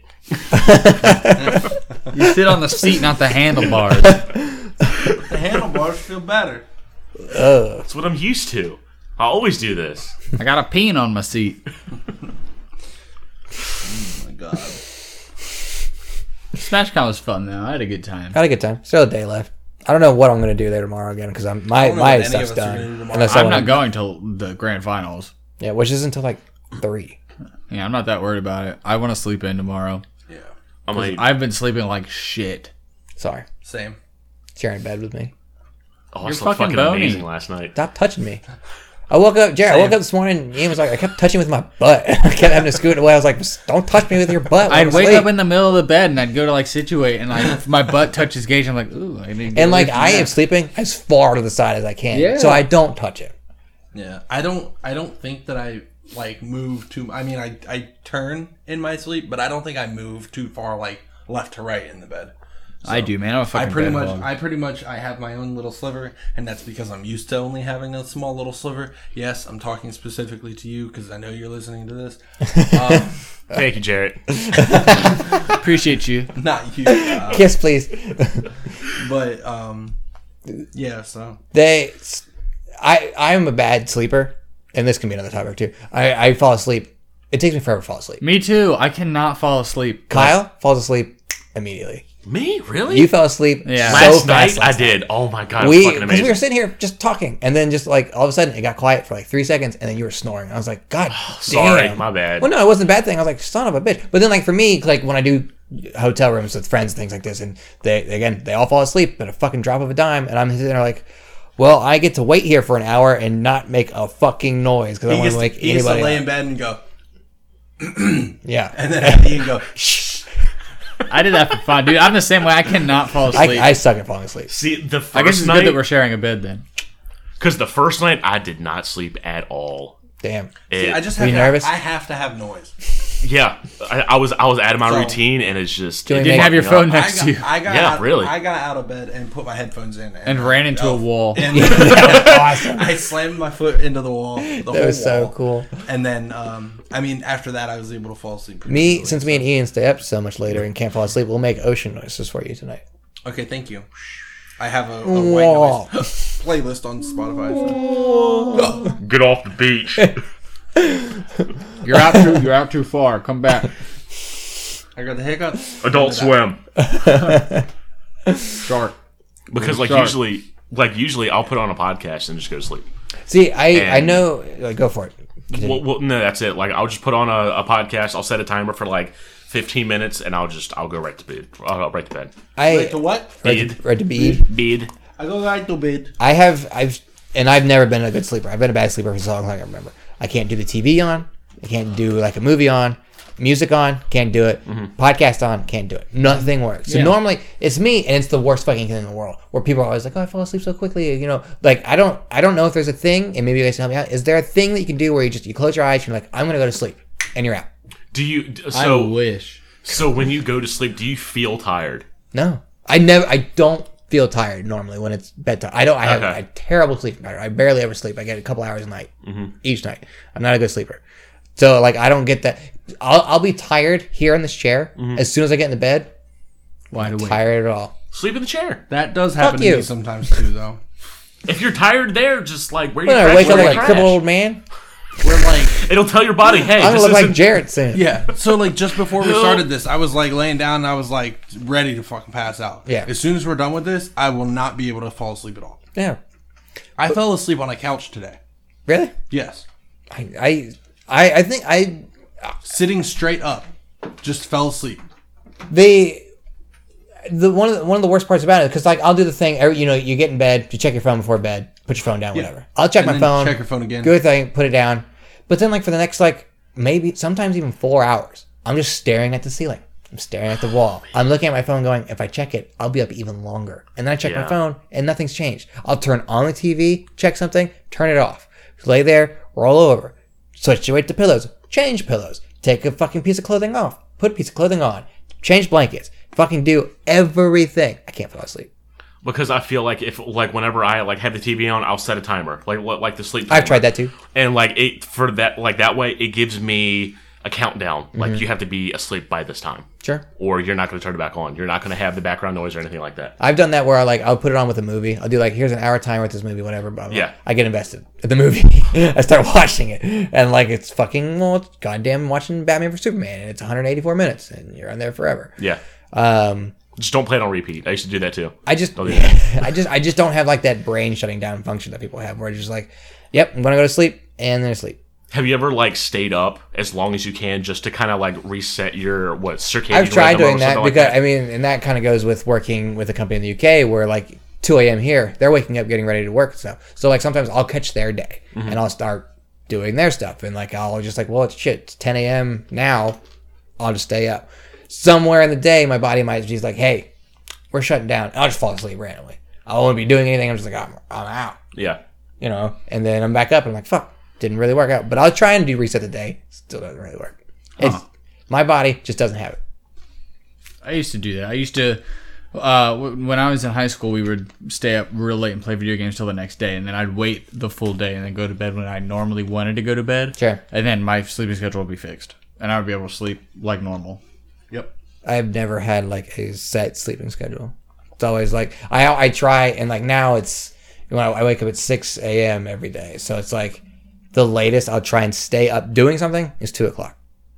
You sit on the seat, not the handlebars. The handlebars feel better. Ugh. That's what I'm used to. I always do this. I got a peen on my seat. Oh my god. SmashCon was fun though. I had a good time. Had a good time. Still a day left. I don't know what I'm gonna do there tomorrow again because I'm my I don't know my what any stuff's of us are done. gonna do tomorrow. Unless I I'm wanna- not going till the grand finals. Yeah, which is until like three. Yeah, I'm not that worried about it. I want to sleep in tomorrow. Yeah. I'm like, I've been sleeping like shit. Sorry, Same. sharing bed with me. oh, I You're slept fucking fucking bony. amazing last night. Stop touching me. I woke up, Jared. I woke Same. up this morning. And Ian was like, I kept touching with my butt. I kept having to scoot away. I was like, "Just don't touch me with your butt." while I'd I'm wake asleep." up in the middle of the bed and I'd go to like situate and like if my butt touches Gage. I'm like, ooh, I need to get and away like from I that. am sleeping as far to the side as I can, Yeah. so I don't touch it. Yeah. I don't. I don't think that I like move too. I mean, I I turn in my sleep, but I don't think I move too far, like left to right in the bed. I do, man. I'm a I fucking pretty bed much, hog. I pretty much, I have my own little sliver, and that's because I'm used to only having a small little sliver. Yes, I'm talking specifically to you because I know you're listening to this. Um, Thank you, Jarrett. appreciate you. not you, uh, Kiss, please. but um, yeah. So They, I, I am a bad sleeper, and this can be another topic too. I, I fall asleep. It takes me forever to fall asleep. Me too. I cannot fall asleep. Kyle falls asleep immediately. Me? Really? You fell asleep Yeah. so last fast night, last I did. Oh my god, it was We, fucking because amazing. we were sitting here just talking, and then just like all of a sudden it got quiet for like three seconds, and then you were snoring. I was like, God, Sorry, damn. my bad. Well, no, it wasn't a bad thing. I was like, son of a bitch. But then, like for me, like when I do hotel rooms with friends and things like this, and they again they all fall asleep at a fucking drop of a dime, and I'm sitting there like, well, I get to wait here for an hour and not make a fucking noise because I he want gets, to make he gets to anybody. lay laugh. in bed and go, Yeah, and then have Ian go, shh. I did that for fun, dude. I'm the same way. I cannot fall asleep. I, I suck at falling asleep. See, the first I guess it's night, good that we're sharing a bed then. because the first night I did not sleep at all. Damn. It- I just Were have you to, nervous? I have to have noise. yeah, I, I was I was out of my So- routine, and it's just Do it you Didn't make- have your fucked phone me up. next I to you. got, I got Yeah, out, really. I got out of bed and put my headphones in And ran into a wall. And Awesome. I slammed my foot into the wall. The That whole was so wall. cool. And then, um, I mean, after that, I was able to fall asleep. Pretty Me, easily, since me and Ian stay up so much later and can't fall asleep, we'll make ocean noises for you tonight. Okay, thank you. I have a, a white Whoa. noise playlist on Spotify. So. Get off the beach. You're out too. You're out too far. Come back. I got the hiccups. Adult Swim. Shark. Because like Shark. usually, like usually, I'll put on a podcast and just go to sleep. See, I, I And- know. Like, go for it. Continue. Well, well, no, that's it. Like I'll just put on a, a podcast. I'll set a timer for like fifteen minutes, and I'll just I'll go right to bed. I'll go right to bed. I Right to what? right Bed. to, right to bead. Bed. I go right to bed. I have I've and I've never been a good sleeper. I've been a bad sleeper for so long I can remember. I can't do the T V on. I can't do like a movie on. Music on, can't do it. Podcast on, can't do it. Nothing works. So Yeah. normally it's me, and it's the worst fucking thing in the world. Where people are always like, "Oh, I fall asleep so quickly." You know, like I don't, I don't know if there's a thing, and maybe you guys can help me out. Is there a thing that you can do where you just you close your eyes, and you're like, "I'm gonna go to sleep," and you're out? Do you? I So wish. so when you go to sleep, do you feel tired? No, I never. I don't feel tired normally when it's bedtime. I don't. I have Okay. a terrible sleep pattern. I barely ever sleep. I get a couple hours a night each night. I'm not a good sleeper. So like I don't get that. I'll I'll be tired here in this chair as soon as I get in the bed. Wide awake. Tired at all. Sleep in the chair. That does happen to you. me sometimes too, though. If you're tired there, just like where you When I crash, wake up where you like a crash. crippled old man, We're like, It'll tell your body, hey, I'm gonna this look like isn't- Jarrett soon. yeah. So like just before we started this, I was like laying down and I was like ready to fucking pass out. Yeah. As soon as we're done with this, I will not be able to fall asleep at all. Yeah. I fell asleep on a couch today. Really? Yes. I I I, I think I Sitting straight up, just fell asleep. they the one of the, one of the worst parts about it because like I'll do the thing. every- You know, you get in bed, you check your phone before bed, put your phone down, whatever. I'll check And my then phone. check your phone again. Good thing, put it down. But then, like for the next like maybe sometimes even four hours, I'm just staring at the ceiling. I'm staring at the wall. I'm looking at my phone, going, if I check it, I'll be up even longer. And then I check my Yeah. phone, and nothing's changed. I'll turn on the T V, check something, turn it off, lay there, roll over, situate the pillows, change pillows, take a fucking piece of clothing off, put a piece of clothing on, change blankets, fucking do everything. I can't fall asleep. because I feel like if like whenever I like have the T V on, I'll set a timer, like what like the sleep. Timer. I've tried that too. and like it for that like that way it gives me a countdown. Mm-hmm. Like you have to be asleep by this time, Sure. or you're not going to turn it back on. You're not going to have the background noise or anything like that. I've done that where I like I'll put it on with a movie. I'll do like here's an hour timer with this movie, whatever. Blah, blah. Yeah. I get invested in the movie. I start watching it, and like it's fucking well, it's goddamn watching Batman for Superman, and it's one hundred eighty-four minutes, and you're on there forever. Yeah, Um, just don't play it on repeat. I used to do that too. I just, Don't do that. I just, I just don't have like that brain shutting down function that people have, where it's just like, yep, I'm gonna go to sleep, and then I sleep. Have you ever like stayed up as long as you can just to kind of like reset your what circadian? I've tried rhythm or doing that something like because that? I mean, and that kind of goes with working with a company in the U K where like two a.m. here, they're waking up, getting ready to work and stuff. So like sometimes I'll catch their day Mm-hmm. and I'll start doing their stuff, and like I'll just like, well, it's shit, it's ten a.m. now, I'll just stay up. Somewhere in the day, my body might be like, hey, we're shutting down. I'll just fall asleep randomly. I won't be doing anything. I'm just like, I'm, I'm out, Yeah, you know. And then I'm back up, and I'm like, fuck, didn't really work out. But I'll try and do reset the day. Still doesn't really work. It's my body just doesn't have it. I used to do that. I used to, uh, w- when I was in high school, we would stay up real late and play video games till the next day, and then I'd wait the full day and then go to bed when I normally wanted to go to bed. Sure. And then my sleeping schedule would be fixed, and I would be able to sleep like normal. Yep. I've never had like a set sleeping schedule. It's always like I I try, and like now it's you know I wake up at six a.m. every day, so it's like the latest I'll try and stay up doing something is two o'clock.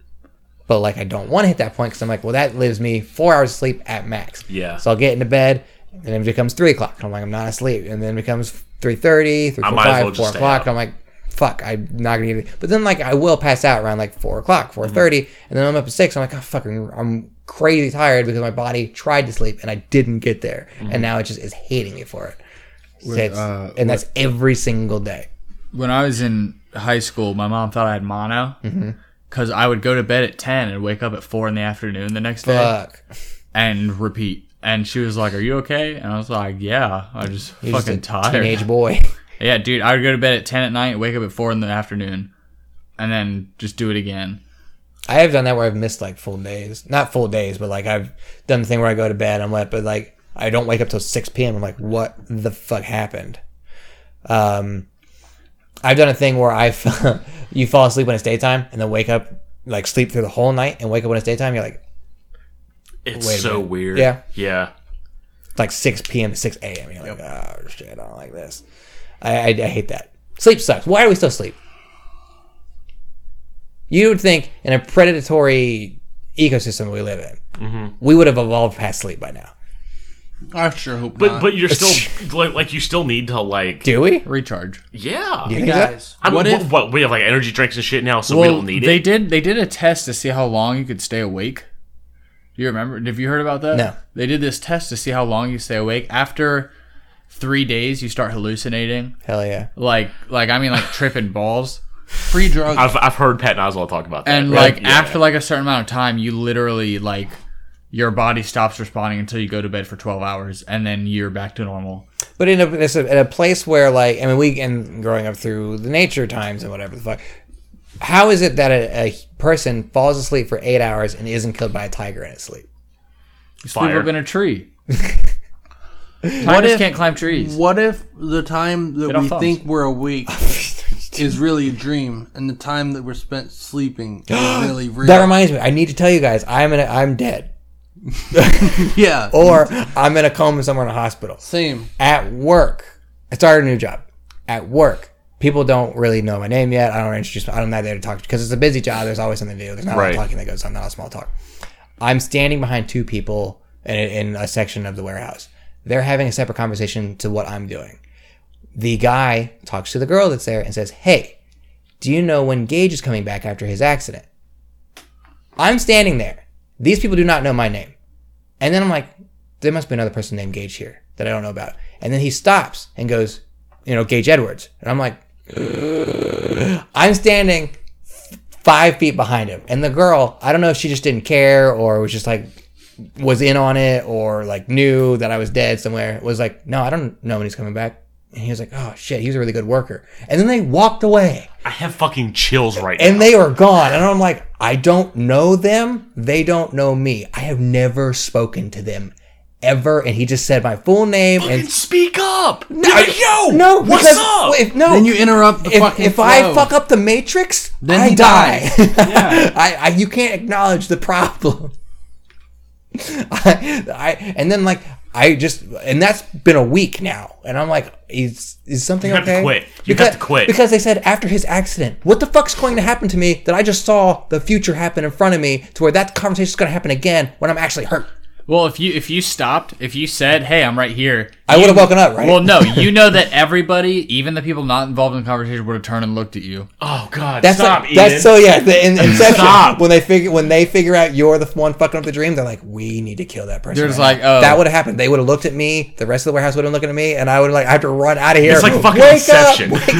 But like I don't want to hit that point because I'm like, well, that leaves me four hours of sleep at max. Yeah. So I'll get into bed, and then it becomes three o'clock. And I'm like, I'm not asleep, and then it becomes three thirty, three I might as well forty-five, just four stay o'clock. up. I'm like, fuck, I'm not gonna get it. But then like I will pass out around like four o'clock, four thirty, and then I'm up at six. I'm like, oh fuck, I'm, I'm crazy tired because my body tried to sleep and I didn't get there, and now it just is hating me for it. It's- uh, and that's every single day. When I was in high school, my mom thought I had mono because I would go to bed at ten and wake up at four in the afternoon the next day Fuck. and repeat. And she was like, "Are you okay?" And I was like, "Yeah, I'm just You're just fucking a tired." teenage boy. Yeah, dude, I would go to bed at ten at night, wake up at four in the afternoon, and then just do it again. I have done that where I've missed like full days. Not full days, but like I've done the thing where I go to bed, I'm wet, but like I don't wake up till six p.m. I'm like, what the fuck happened? Um, I've done a thing where I you fall asleep when it's daytime and then wake up, like sleep through the whole night and wake up when it's daytime. You're like, It's wait a so minute. weird. Yeah. Yeah. like six p.m. to six a.m. You're like, oh shit, I don't like this. I, I, I hate that. Sleep sucks. Why do we still sleep? You would think in a predatory ecosystem we live in, mm-hmm. we would have evolved past sleep by now. I sure hope But not. but you're still like, like you still need to like Do we? Recharge. yeah. Do you Hey think so? guys, I mean, what what, if what we have like energy drinks and shit now, so we don't need they it. did. They did a test to see how long you could stay awake. Do you remember? Have you heard about that? No. They did this test to see how long you stay awake. After three days, you start hallucinating. Hell yeah. Like, like I mean, like tripping balls. free drugs? I've I've heard Pat Oswalt talk about that. And right? like Yeah. after like a certain amount of time, you literally like your body stops responding until you go to bed for twelve hours, and then you're back to normal. But in a, it's a in a place where like I mean we and growing up through the nature times and whatever the fuck, how is it that a, a person falls asleep for eight hours and isn't killed by a tiger in his sleep? You sleep Fire. up in a tree. What Tigers if- can't climb trees. What if the time that don't we thumbs. think we're awake is really a dream, and the time that we're spent sleeping is really real? That reminds me, I need to tell you guys, I'm in a, I'm dead, yeah. or I'm in a coma somewhere in a hospital. Same. At work, I started a new job. At work, people don't really know my name yet. I don't introduce. I'm not there to talk because it's a busy job. There's always something to do. There's not a lot Right. of talking that goes on. Not a small talk. I'm standing behind two people in, in a section of the warehouse. They're having a separate conversation to what I'm doing. The guy talks to the girl that's there and says, "Hey, do you know when Gage is coming back after his accident?" I'm standing there. These people do not know my name. And then I'm like, there must be another person named Gage here that I don't know about. And then he stops and goes, you know, Gage Edwards. And I'm like, ugh. I'm standing five feet behind him. And the girl, I don't know if she just didn't care or was just like, was in on it or like knew that I was dead somewhere, was like, no, I don't know when he's coming back. And he was like, oh shit, he was a really good worker. And then they walked away. I have fucking chills right now. And they were gone. And I'm like, I don't know them. They don't know me. I have never spoken to them ever. And he just said my full name. Fucking And speak up. no, Yo, no, what's because up? If, no, Then you interrupt the if, fucking if flow. I fuck up the Matrix, Then I he die. dies. Yeah. I, I, you can't acknowledge the problem. I, I, and then like I just, and that's been a week now, and I'm like, is is something You have to okay? quit. You because, have to quit. because they said after his accident, what the fuck's going to happen to me that I just saw the future happen in front of me to where that conversation's going to happen again when I'm actually hurt? Well, if you if you stopped, if you said, "Hey, I'm right here," I you- would have woken up, right? Well, no, you know that everybody, even the people not involved in the conversation, would have turned and looked at you. Oh God, That's stop, like, Ian. that's so yeah. The in, Inception, Stop. when they figure when they figure out you're the one fucking up the dream, they're like, we need to kill that person. They're just right like, now. oh. that would have happened. They would have looked at me. The rest of the warehouse would have looked at me, and I would like I have to run out of here. It's like fucking wake Inception. Up, wake,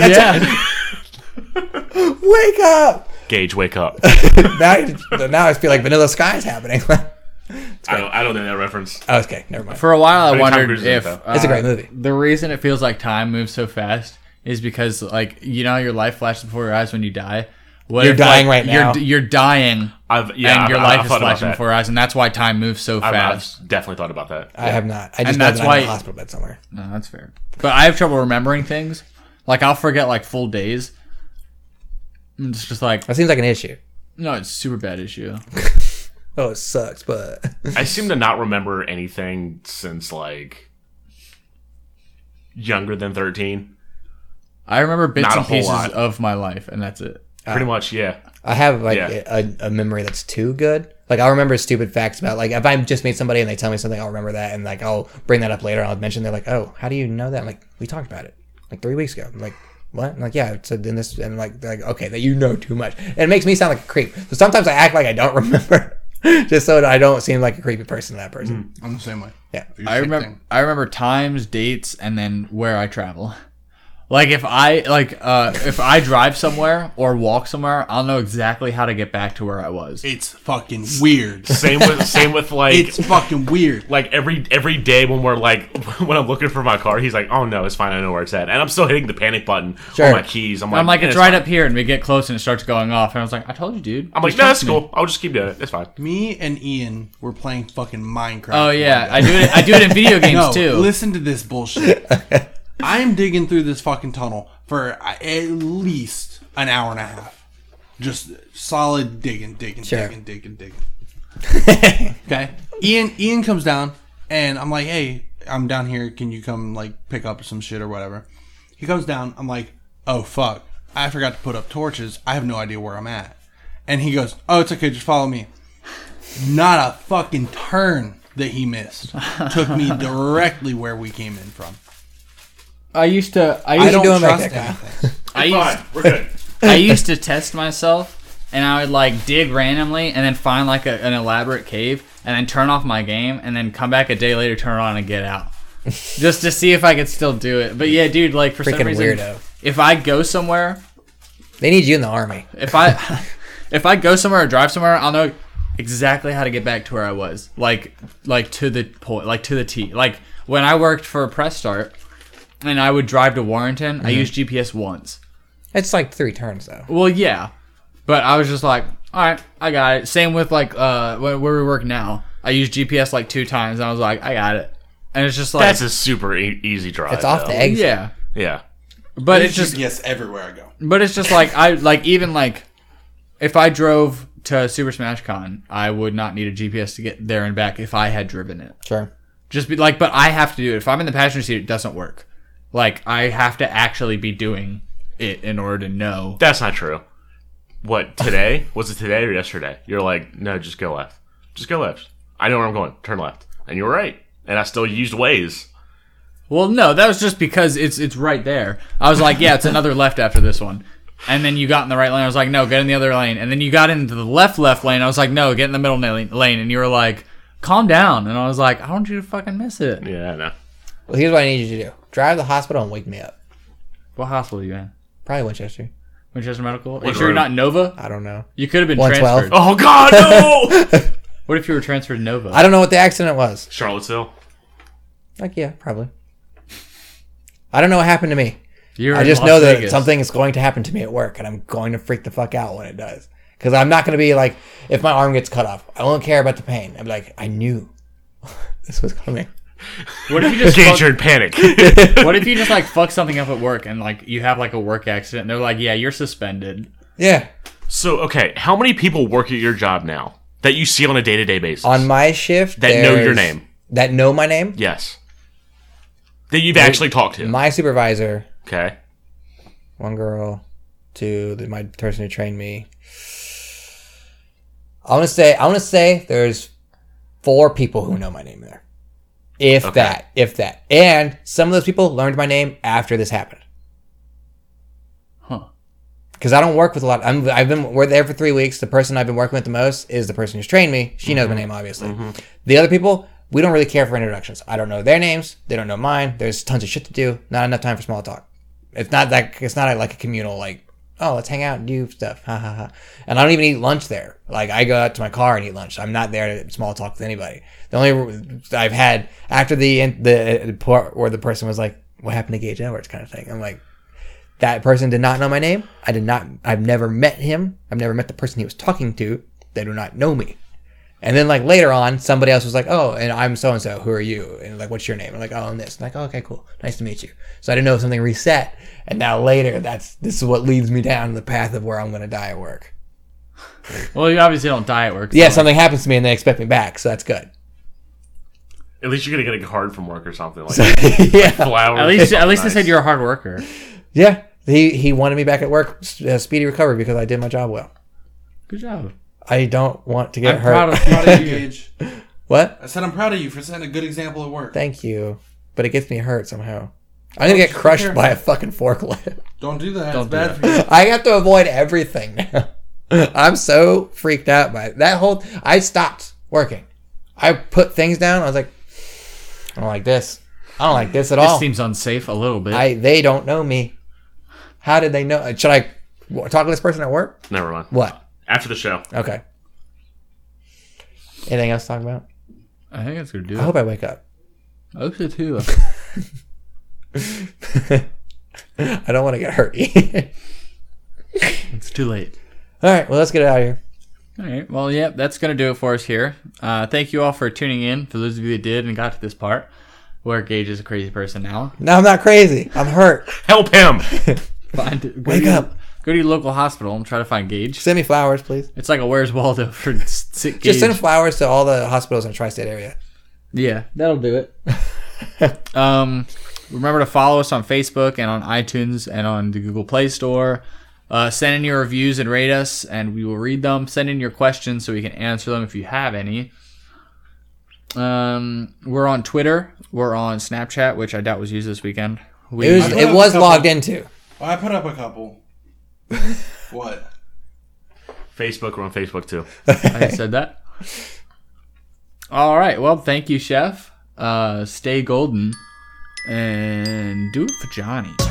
Yeah. wake up! Gage, wake up. now, now I feel like Vanilla Sky is happening. I don't. I don't know that reference. Oh, okay, never mind. For a while, I think Tom wondered Cruise is in if it, though. It's a uh, great movie. The reason it feels like time moves so fast is because, like, you know, how your life flashes before your eyes when you die. What You're if, dying like, right now. You're you're dying, I've yeah. and I've, your I've, life I've is thought about flashing that. before your eyes, and that's why time moves so I've, fast. I've definitely thought about that. I have not. I just And know that's that I'm why- in a hospital bed somewhere. No, that's fair. But I have trouble remembering things. Like, I'll forget like full days. And it's just like, That seems like an issue. no, it's a super bad issue. Oh, it sucks, but I seem to not remember anything since like younger than thirteen. I remember bits Not a and whole pieces lot. of my life, and that's it. Pretty much, yeah. I have like Yeah. a, a memory that's too good. Like I'll remember stupid facts about like if I just meet somebody and they tell me something, I'll remember that and like I'll bring that up later. I'll mention they're like, oh, how do you know that? I'm like, we talked about it like three weeks ago. I'm like, what? I'm like, yeah, it's in this and like they're like okay, that you know too much. And it makes me sound like a creep. So sometimes I act like I don't remember, just so that I don't seem like a creepy person to that person. I'm the same way. Yeah. You're I remember shifting. I remember times, dates, and then where I travel. Like if I like uh if I drive somewhere or walk somewhere, I'll know exactly how to get back to where I was. It's fucking weird. Same with same with like It's fucking weird. like every every day when we're like when I'm looking for my car, he's like, "Oh no, it's fine. I know where it's at," and I'm still hitting the panic button Sure. on my keys. I'm like, I'm like, "Man, it's right fine." up here, and we get close, and it starts going off, and I was like, I told you, dude. I'm like, Just "No, that's trust me." cool. I'll just keep doing it. It's fine." Me and Ian were playing fucking Minecraft. Oh yeah, one I day. do it. I do it in video games No, too. listen to this bullshit. I am digging through this fucking tunnel for at least an hour and a half. Just solid digging, digging, Sure. digging, digging, digging. Okay. Ian Ian comes down and I'm like, hey, I'm down here. Can you come like pick up some shit or whatever? He comes down. I'm like, oh fuck. I forgot to put up torches. I have no idea where I'm at. And he goes, oh, it's okay. Just follow me. Not a fucking turn that he missed took me directly where we came in from. I used to. I I used, don't doing back trust there, Kyle? anything. I used, Fine, we're good. I used to test myself, and I would like dig randomly, and then find like a, an elaborate cave, and then turn off my game, and then come back a day later, turn it on, and get out, just to see if I could still do it. But yeah, dude, like for some Freaking reason, weirdo. if I go somewhere, They need you in the army. if I if I go somewhere or drive somewhere, I'll know exactly how to get back to where I was, like like to the point, like to the T. Like when I worked for Press Start, and I would drive to Warrington, I used G P S once. It's like three turns though. Well, yeah, but I was just like, all right, I got it. Same with like uh where, where we work now. I used G P S like two times, and I was like, I got it. And it's just like That's a super e- easy drive. It's off though. the exit. yeah, Yeah. but it's just yes everywhere I go. but it's just like I like even like if I drove to Super Smash Con, I would not need a G P S to get there and back if I had driven it. Sure. Just be like, but I have to do it. If I'm in the passenger seat, it doesn't work. Like I have to actually be doing it in order to know. That's not true. What, today? Was it today or yesterday? You're like, no, just go left. Just go left. I know where I'm going. Turn left. And you were right. And I still used Waze. Well, no, that was just because it's it's right there. I was like, yeah, it's another left after this one. And then you got in the right lane. I was like, no, get in the other lane. And then you got into the left left lane. I was like, no, get in the middle lane. lane. And you were like, calm down. And I was like, I don't want you to fucking miss it. Yeah, I know. Well, here's what I need you to do: drive to the hospital and wake me up. What hospital are you in? Probably Winchester. Winchester Medical? Are you What sure you're room? not Nova? I don't know. You could have been one twelve. transferred. Oh, God, no! What if you were transferred to Nova? I don't know what the accident was. Charlottesville. Like, yeah, probably. I don't know what happened to me. You're I in just Las know that Vegas. something is going to happen to me at work, and I'm going to freak the fuck out when it does. Because I'm not going to be like, if my arm gets cut off, I won't care about the pain. I'm like, I knew this was coming. What if you just Gage, fuck, you're in panic. what if you just like fuck something up at work and like you have like a work accident and they're like, yeah, you're suspended. Yeah. So, okay, how many people work at your job now that you see on a day-to-day basis? On my shift, That know your there's- name. That know my name. Yes. That you've actually talked to. My supervisor, Okay. one girl, two, the, my person who trained me. I want to say, I want to say there's four people who know my name there. If Okay. that, if that. And some of those people learned my name after this happened. Huh. Because I don't work with a lot. I'm, I've been we're there for three weeks. The person I've been working with the most is the person who's trained me. She knows my name, obviously. The other people, we don't really care for introductions. I don't know their names. They don't know mine. There's tons of shit to do. Not enough time for small talk. It's not that. It's not like a communal like, oh, let's hang out and do stuff. Ha ha ha. And I don't even eat lunch there. Like I go out to my car and eat lunch. I'm not there to small talk with anybody. The only I've had after the the, the part where the person was like, "What happened to Gage Edwards?" kind of thing. I'm like, that person did not know my name. I did not. I've never met him. I've never met the person he was talking to. They do not know me. And then like later on, somebody else was like, "Oh, and I'm so and so. Who are you?" And like, "What's your name?" I'm like, "Oh, I'm this." I'm like, oh, "Okay, cool. Nice to meet you." So I didn't know if something reset. And now later, that's this is what leads me down the path of where I'm going to die at work. Well, you obviously don't die at work. Yeah, so, something happens to me and they expect me back, so that's good. At least you're going to get a card from work or something. Like yeah, flowers. At least, at least Nice. they said you're a hard worker. yeah. He he wanted me back at work, uh, speedy recovery because I did my job well. Good job. I don't want to get I'm hurt. proud of, Proud of you, Gage. What? I said I'm proud of you for setting a good example at work. Thank you, but it gets me hurt somehow. I'm gonna get crushed care. by a fucking forklift. Don't do that. Don't it's do bad that. for you. I have to avoid everything now. I'm so freaked out by it. That whole. I stopped working. I put things down. I was like, I don't like this. I don't like this at This all. seems unsafe a little bit. I they don't know me. How did they know? Should I talk to this person at work? Never mind. What? After the show. Okay. Anything else to talk about? I think that's gonna do I it. hope I wake up. I hope so too. I don't want to get hurt. It's too late. All right, well, let's get out of here. All right. Well, yeah, that's going to do it for us here. Uh, thank you all for tuning in. For those of you that did and got to this part, where Gage is a crazy person now. No, I'm not crazy. I'm hurt. Help him! Find, go Wake to, up. Go to your local hospital and try to find Gage. Send me flowers, please. It's like a Where's Waldo for sick Gage. Just send flowers to all the hospitals in the tri-state area. Yeah, that'll do it. um, remember to follow us on Facebook and on iTunes and on the Google Play Store. Uh, send in your reviews and rate us, and we will read them. Send in your questions so we can answer them if you have any. Um, we're on Twitter. We're on Snapchat, which I doubt was used this weekend. We, It was, I put it up was a couple- logged into. Well, I put up a couple. What? Facebook, we're on Facebook too. I said that. All right. Well, thank you, Chef. Uh, stay golden and do it for Johnny.